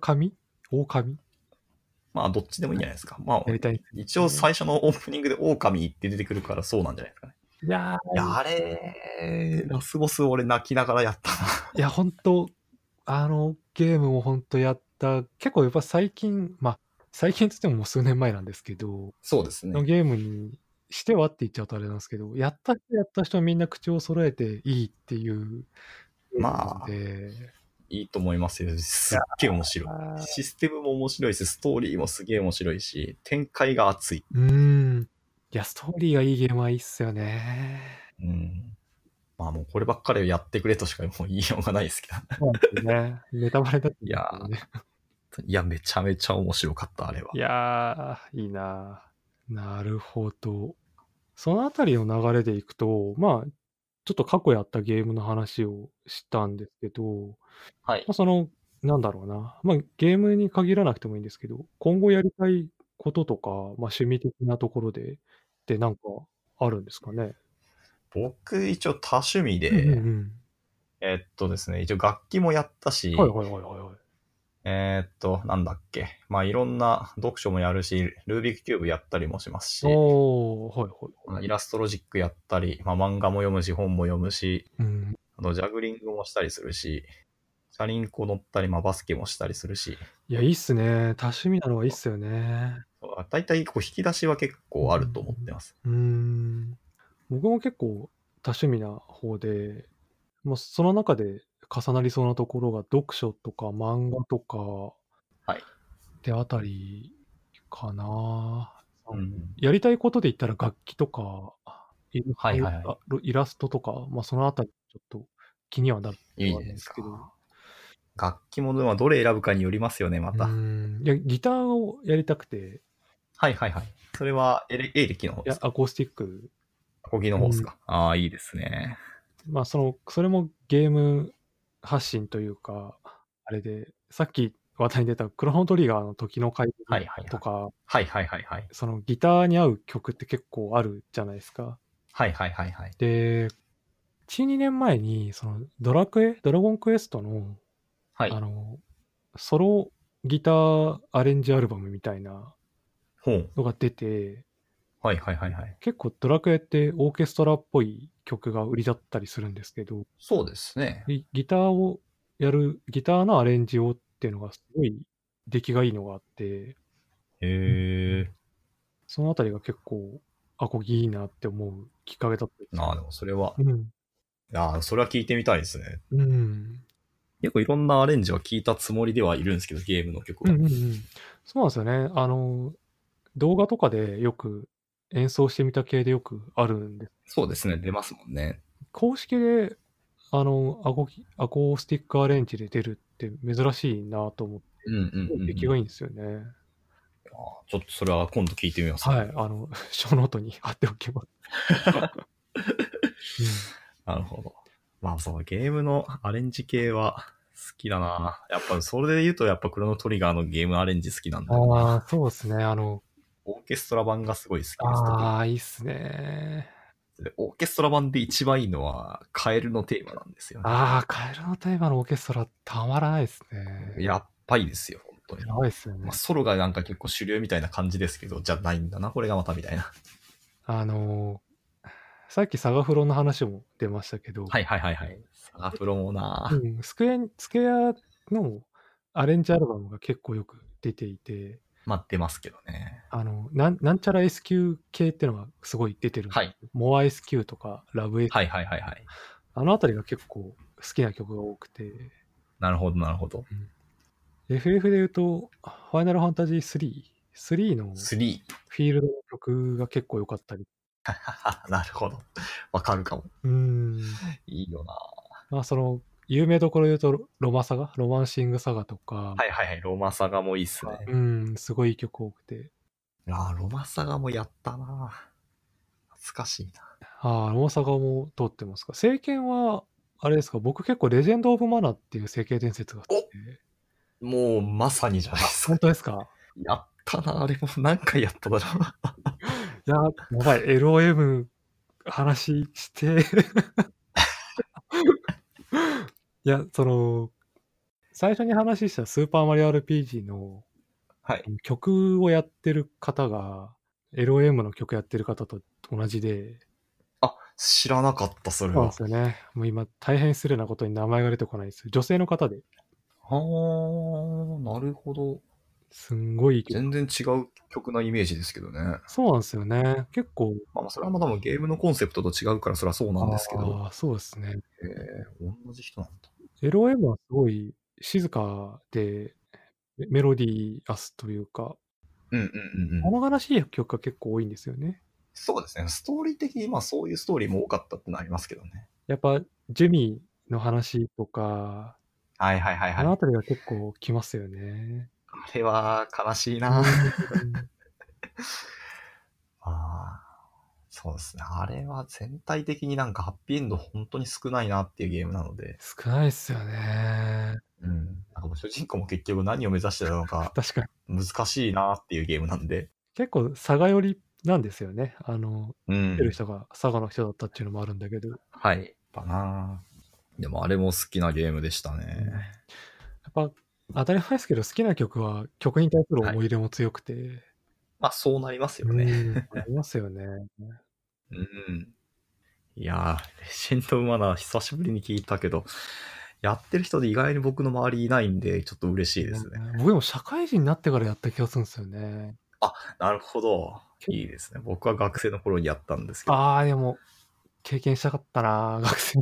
まあ、どっちでもいいんじゃないですか。まあ、一応最初のオープニングで狼って出てくるからそうなんじゃないですかね。いやあれ、ラスボス俺泣きながらやったな。 いや、本当ゲームも本当やった。結構やっぱ最近、まあ、最近つってももう数年前なんですけど、 そうですね。 のゲームにしてはって言っちゃうとあれなんですけど、やった人はみんな口を揃えていいっていう。 まあ、いいと思いますよ。すっげえ面白い。システムも面白いし、ストーリーもすげえ面白いし、展開が熱い。 いや、ストーリーがいいゲームはいいっすよね。 まあもうこればっかりやってくれとしかもう言いようがないですけど。 そうですね。ネタバレだっていや、めちゃめちゃ面白かった、あれは。 いやー、いいななるほど。そのあたりの流れでいくと、まあ、ちょっと過去やったゲームの話をしたんですけど、 はい。 まあ、なんだろうな、まあ、ゲームに限らなくてもいいんですけど、今後やりたいこととか、まあ、趣味的なところでなんかあるんですかね？ 僕、一応多趣味うんうんで、 うん。 ですね、一応楽器もやったし、 はいはいはいはいはい。 なんだっけ。まあ、いろんな読書もやるし、ルービックキューブやったりもしますし、 おー、はいはい。 イラストロジックやったり、まあ、漫画も読むし、本も読むし、 うん。 ジャグリングもしたりするし、チャリンコ乗ったり、まあ、バスケもしたりするし、 いや、いいっすね。多趣味なのはいいっすよね。 だいたいこう引き出しは結うんう構あると思ってます。 んうん。僕も結構多趣味な方で、まあ、その中で重なりそうなところが読書とか漫画とかはい。 であたりかな。 うん。 やりたいことで言ったら楽器とか、イラストはいはいはい。 イラストとか、ま、そのあたりちょっと気にはなるところはあいいじゃないでするんですけど。 か。楽器もどれ選ぶかによりますよね、また。 いや、ギターをやりたくて、 はいはいはい。それはエレキの方いや、 ですか？ アコースティック。 アコギのうん。 方ですか？ああ、いいですね。 まあ、それもゲーム発信というか、あれで、さっき話題に出たクロノトリガーの時の怪人はいはいはい。 とか、 はいはいはいはい。 そのギターに合う曲って結構あるじゃないですか。 はいはいはいはい。 で、1、2年前にそのドラゴンクエストの、 はい。 あの、ソロギターアレンジアルバムみたいなほう。 のが出て、 はいはいはいはい。 結構ドラクエってオーケストラっぽい曲が売りだったりするんですけど、 そうですね。 ギターをギターのアレンジをっていうのがすごい出来がいいのがあって、 へうん、 え。 そのあたりが結構、アコギいいなって思うきっかけだったりすああ、でもそれは、 る。うん。 それは聞いてみたいですね。 うん。 結構いろんなアレンジは聞いたつもりではいるんですけど、ゲームの曲は。 うんうんうん。そうなんですよね。動画とかでよく演奏してみた系でよくあるんです。 そうですね、出ますもんね。 公式で、アコースティックアレンジで出るって珍しいなと思って、 うんうんうんすごい出来うん。 がいいんですよね。 ちょっとそれは今度聞いてみます。 はい、ショーノートに貼っておきます。うん。 なるほど。まあそう、ゲームのアレンジ系は好きだな。やっぱそれで言うとやっぱクロノトリガーのゲームアレンジ好きなんだよああ、 な。 そうですね。 オーケストラ版がすごい好きです、特に。 ああ、いいっすね。 でオーケストラ版で一番いいのはカエルのテーマなんですよね。 ああ、カエルのテーマのオーケストラたまらないですね。 やっぱいいですよ、本当に。 やばいっすよまあ、 ね。 ソロがなんか結構主流みたいな感じですけど、じゃないんだな、これがまたみたいな。 あの、さっきサガフロの話も出ましたけど、 はいはいはいはい。サガプロもな。 うん、スクエアのアレンジアルバムが結構よく出ていて、 待ってますけどね。 なんちゃら SQ 系っていうのがすごい出てる。 はい。 モア SQ とかラブ S、 はいはいはいはい。 あのあたりが結構好きな曲が多くて、 なるほどなるほど。 うん、FF で言うと、ファイナルファンタジー3の 3。 フィールドの曲が結構良かったり。 なるほど。わかるかも。 うーん。 いいよな。 まあ、有名どころで言うと、ロマンシングサガとか、 はいはいはい。ロマサガもいいっすね。 すごいいい曲多くて。 ロマサガもやったな。懐かしいな。 ああ、ロマサガも通ってますか。聖剣は、あれですか、僕結構レジェンド・オブ・マナっていう聖剣伝説が好きで。 お、もうまさにじゃないですか。 本当ですか？ やったな。あれも何回やっただろう。 いや、やばい、LOM 話していや、最初に話したスーパーマリオ RPG のはい。 曲をやってる方が、LOM の曲やってる方と同じで、 あ、知らなかった、それそうなんでは。 すよね。もう今、大変失礼なことに名前が出てこないです。女性の方で、 はあ、なるほど。 すんごいいい曲。 全然違う曲なイメージですけどね。 そうなんですよね。結構、 まあ、それはまあ多分ゲームのコンセプトと違うからそれはそうなんですけど。 ああ、そうですね。 同じ人なんだ。 LOM はすごい静かで、メロディアスというか、 うんうんうんうん。 物悲しい曲が結構多いんですよね。 そうですね。ストーリー的にまあそういうストーリーも多かったってのはありますけどね。 やっぱ、ジェミーの話とか、 はいはいはいあのあはい。 たりが結構きますよね。 あれは悲しいな。 うーん。 ああ、そうですね。あれは全体的になんかハッピーエンド本当に少ないなっていうゲームなので。 少ないっすよね。 うん。なんかもう主人公も結局何を目指してたのか確かに。 難しいなっていうゲームなんで。 結構佐賀寄りなんですよね。 う見てるん。 人が佐賀の人だったっていうのもあるんだけど。 はい。だなでもあれも好きなゲームでしたね。 やっぱ当たり前ですけど、好きな曲は曲に対するはい。 思い入れも強くて。 まあそうなりますよね。 ありますよね。 うん。いやー、レジェンド・オブ・マナー久しぶりに聞いたけど、やってる人で意外に僕の周りいないんで、ちょっと嬉しいですね。 僕でも社会人になってからやった気がするんですよね。 あ、なるほど。いいですね。僕は学生の頃にやったんですけど。 でも、経験したかったな、学生。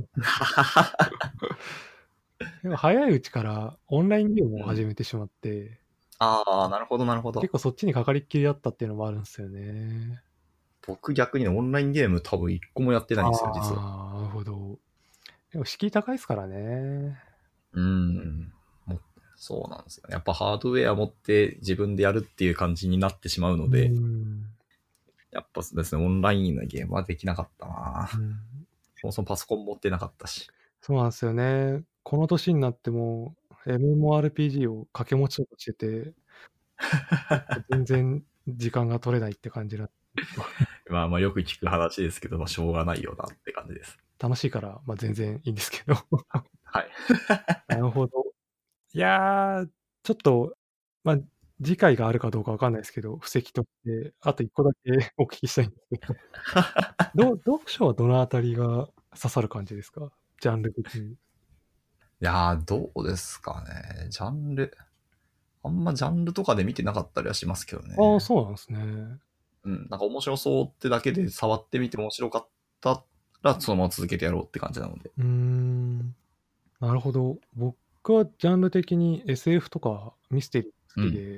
でも早いうちからオンラインゲームを始めてしまって、 ああ、なるほど、なるほど。 結構そっちにかかりっきりだったっていうのもあるんですよね。 僕逆にね、オンラインゲーム多分一個もやってないんですよ、実は。 なるほど。でも敷居高いですからね。 もうそうなんですよね。やっぱハードウェア持って自分でやるっていう感じになってしまうので、やっぱですね、オンラインのゲームはできなかったな、そもそもパソコン持ってなかったし。 そうなんですよね。この年になっても、MMORPG を掛け持ちとかしてて、全然時間が取れないって感じだ。 まあまあよく聞く話ですけど、まあしょうがないよなって感じです。 楽しいから、全然いいんですけど。 はい。 なるほど。いや、ちょっと、ま、次回があるかどうかわかんないですけど、布石として、あと1個だけお聞きしたいんですけど。読書はどのあたりが刺さる感じですか？ジャンル的に。 いやー、どうですかね。ジャンル。あんまジャンルとかで見てなかったりはしますけどね。 そうなんですね。 なんか面白そうってだけで触ってみて面白かったら、そのまま続けてやろうって感じなので。 なるほど。僕はジャンル的に SF とかミステリー好きで。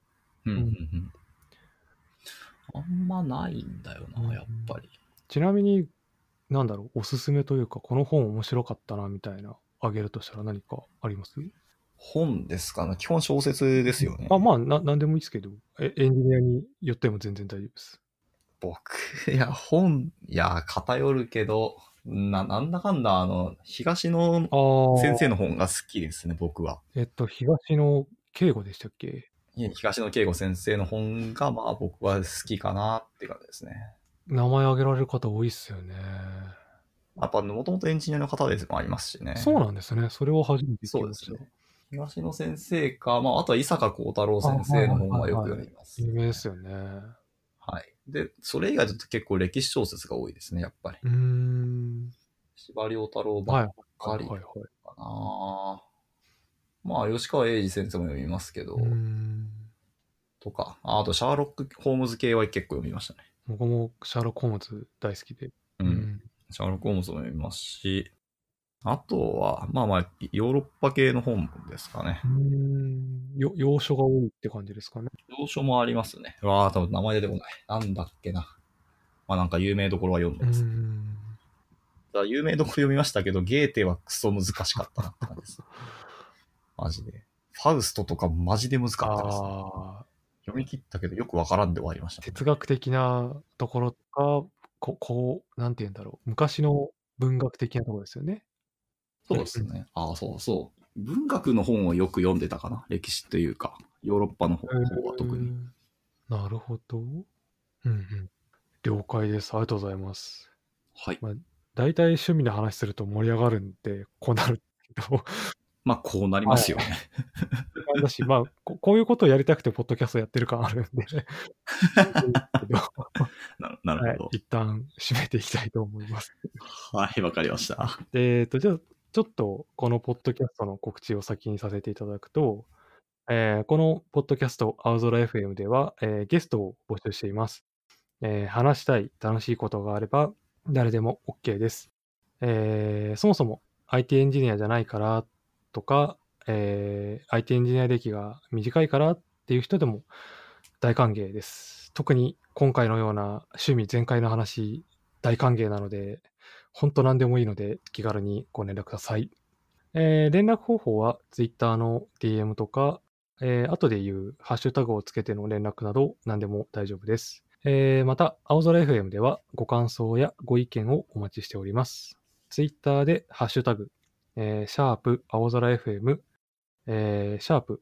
あんまないんだよな、やっぱり。 ちなみに、おすすめというか、この本面白かったなみたいな、あげるとしたら何かあります？ 本ですかね。基本小説ですよね。 なんでもいいですけど、エンジニアによっても全然大丈夫です。 僕、偏るけど、なんだかんだ、東野先生の本が好きですね、僕は。 東野圭吾でしたっけ？ 東野圭吾先生の本が、まあ僕は好きかなって感じですね。 名前挙げられる方多いっすよね。 やっぱ、もともとエンジニアの方でもありますしね。 そうなんですね。それを初めて聞きました。 そうですね。東野先生か、まあ、あとは伊坂幸太郎先生の本はよく読みます、 有名ですよね。 はい。で、それ以外だと結構歴史小説が多いですね、やっぱり。司馬遼太郎ばっかりかな。まあ、吉川英治先生も読みますけど、とか、あとシャーロック・ホームズ系は結構読みましたね。 僕もシャーロック・ホームズ大好きで。 シャーロック・ホームズも読みますし、あとは、まあまあ、ヨーロッパ系の本ですかね。 洋書が多いって感じですかね。 洋書もありますね。多分名前出てこない。なんだっけな。まあなんか有名どころは読んでますね。有名どころ読みましたけど、ゲーテはクソ難しかったなって感じです。マジで。ファウストとかマジで難かったです、ね。読み切ったけどよくわからんで終わりました、ね。 哲学的なところとか、なんて言うんだろう。昔の文学的なところですよね。 そうですね。そうそう。文学の本をよく読んでたかな。歴史というか、ヨーロッパの方は特に。 なるほど。了解です。ありがとうございます。 はい。 大体趣味の話すると盛り上がるんで、こうなるけど。 まあ、こうなりますよね。 だし、こういうことをやりたくて、ポッドキャストやってる感あるんで。 なるほど。 一旦締めていきたいと思います。 はい、わかりました。 じゃあ、ちょっとこのポッドキャストの告知を先にさせていただくと、このポッドキャスト、青空 FM では、ゲストを募集しています。話したい、楽しいことがあれば、誰でも OK です。そもそも IT エンジニアじゃないからとか、IT エンジニア歴が短いからっていう人でも大歓迎です。特に今回のような趣味全開の話、大歓迎なので、本当何でもいいので気軽にご連絡ください。連絡方法は Twitter の DM とか、後で言うハッシュタグをつけての連絡など何でも大丈夫です。 また、青空 FM ではご感想やご意見をお待ちしております。ツイッターでハッシュタグ、シャープ青空 FM、シャープ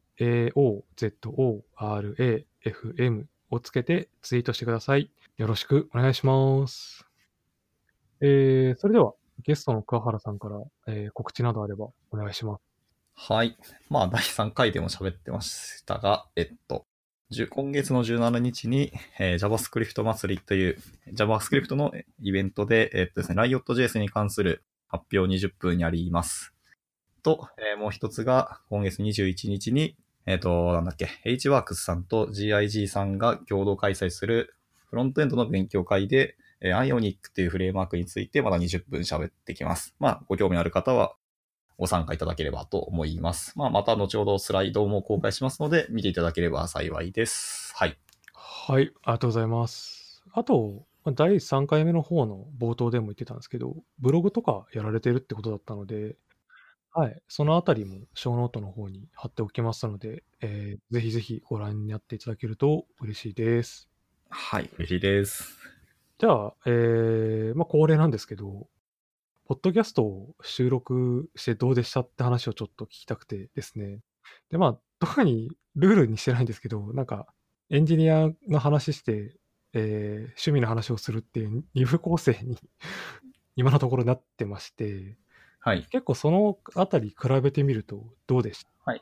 AOZORAFM をつけてツイートしてください。よろしくお願いします。それでは、ゲストの桑原さんから、告知などあればお願いします。 はい。第3回でも喋ってましたが、今月の17日に、JavaScript 祭りという JavaScript のイベントで、Riot.js に関する発表20分やります。と、もう一つが、今月21日に、HWorks さんと GIG さんが共同開催するフロントエンドの勉強会で、Ionic っていうフレームワークについてまだ20分喋ってきます。ご興味ある方はご参加いただければと思います。また後ほどスライドも公開しますので、見ていただければ幸いです。はい。 はい、ありがとうございます。あと、第3回目の方の冒頭でも言ってたんですけど、ブログとかやられてるってことだったので、はい、そのあたりもショーノートの方に貼っておきますので、ぜひぜひご覧になっていただけると嬉しいです。 はい、嬉しいです。 じゃあ、恒例なんですけど、ポッドキャストを収録してどうでしたって話をちょっと聞きたくてですね。で、特にルールにしてないんですけど、なんか、エンジニアの話して、趣味の話をするっていう二部構成に今のところなってまして、 はい。 結構そのあたり比べてみるとどうでした？ はい。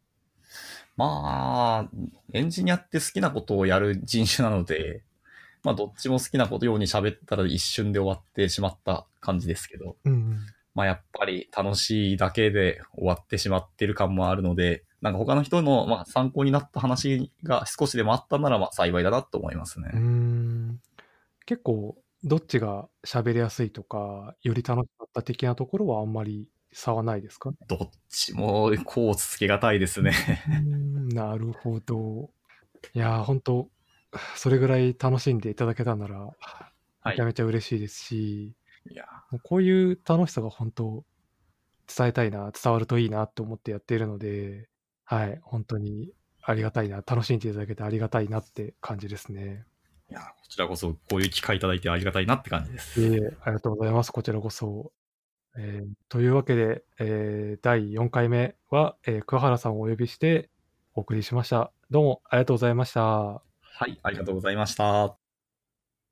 エンジニアって好きなことをやる人種なので、どっちも好きなことように喋ったら一瞬で終わってしまった感じですけど、 うんうん。 やっぱり楽しいだけで終わってしまってる感もあるので、なんか他の人の参考になった話が少しでもあったなら幸いだなと思いますね。 結構どっちが喋りやすいとか、より楽しかった的なところはあんまり差はないですか？ どっちもこうつけがたいですね。 なるほど。いや、ほんと、それぐらい楽しんでいただけたなら、 はい。 めちゃめちゃ嬉しいですし、 いや、 もうこういう楽しさが本当伝えたいな、伝わるといいなと思ってやっているので、はい、ほんとにありがたいな、楽しんでいただけてありがたいなって感じですね。 いや、こちらこそこういう機会いただいてありがたいなって感じです。 いえいえ、ありがとうございます。こちらこそ。というわけで、第4回目は、桑原さんをお呼びしてお送りしました。どうもありがとうございました。 はい、ありがとうございました。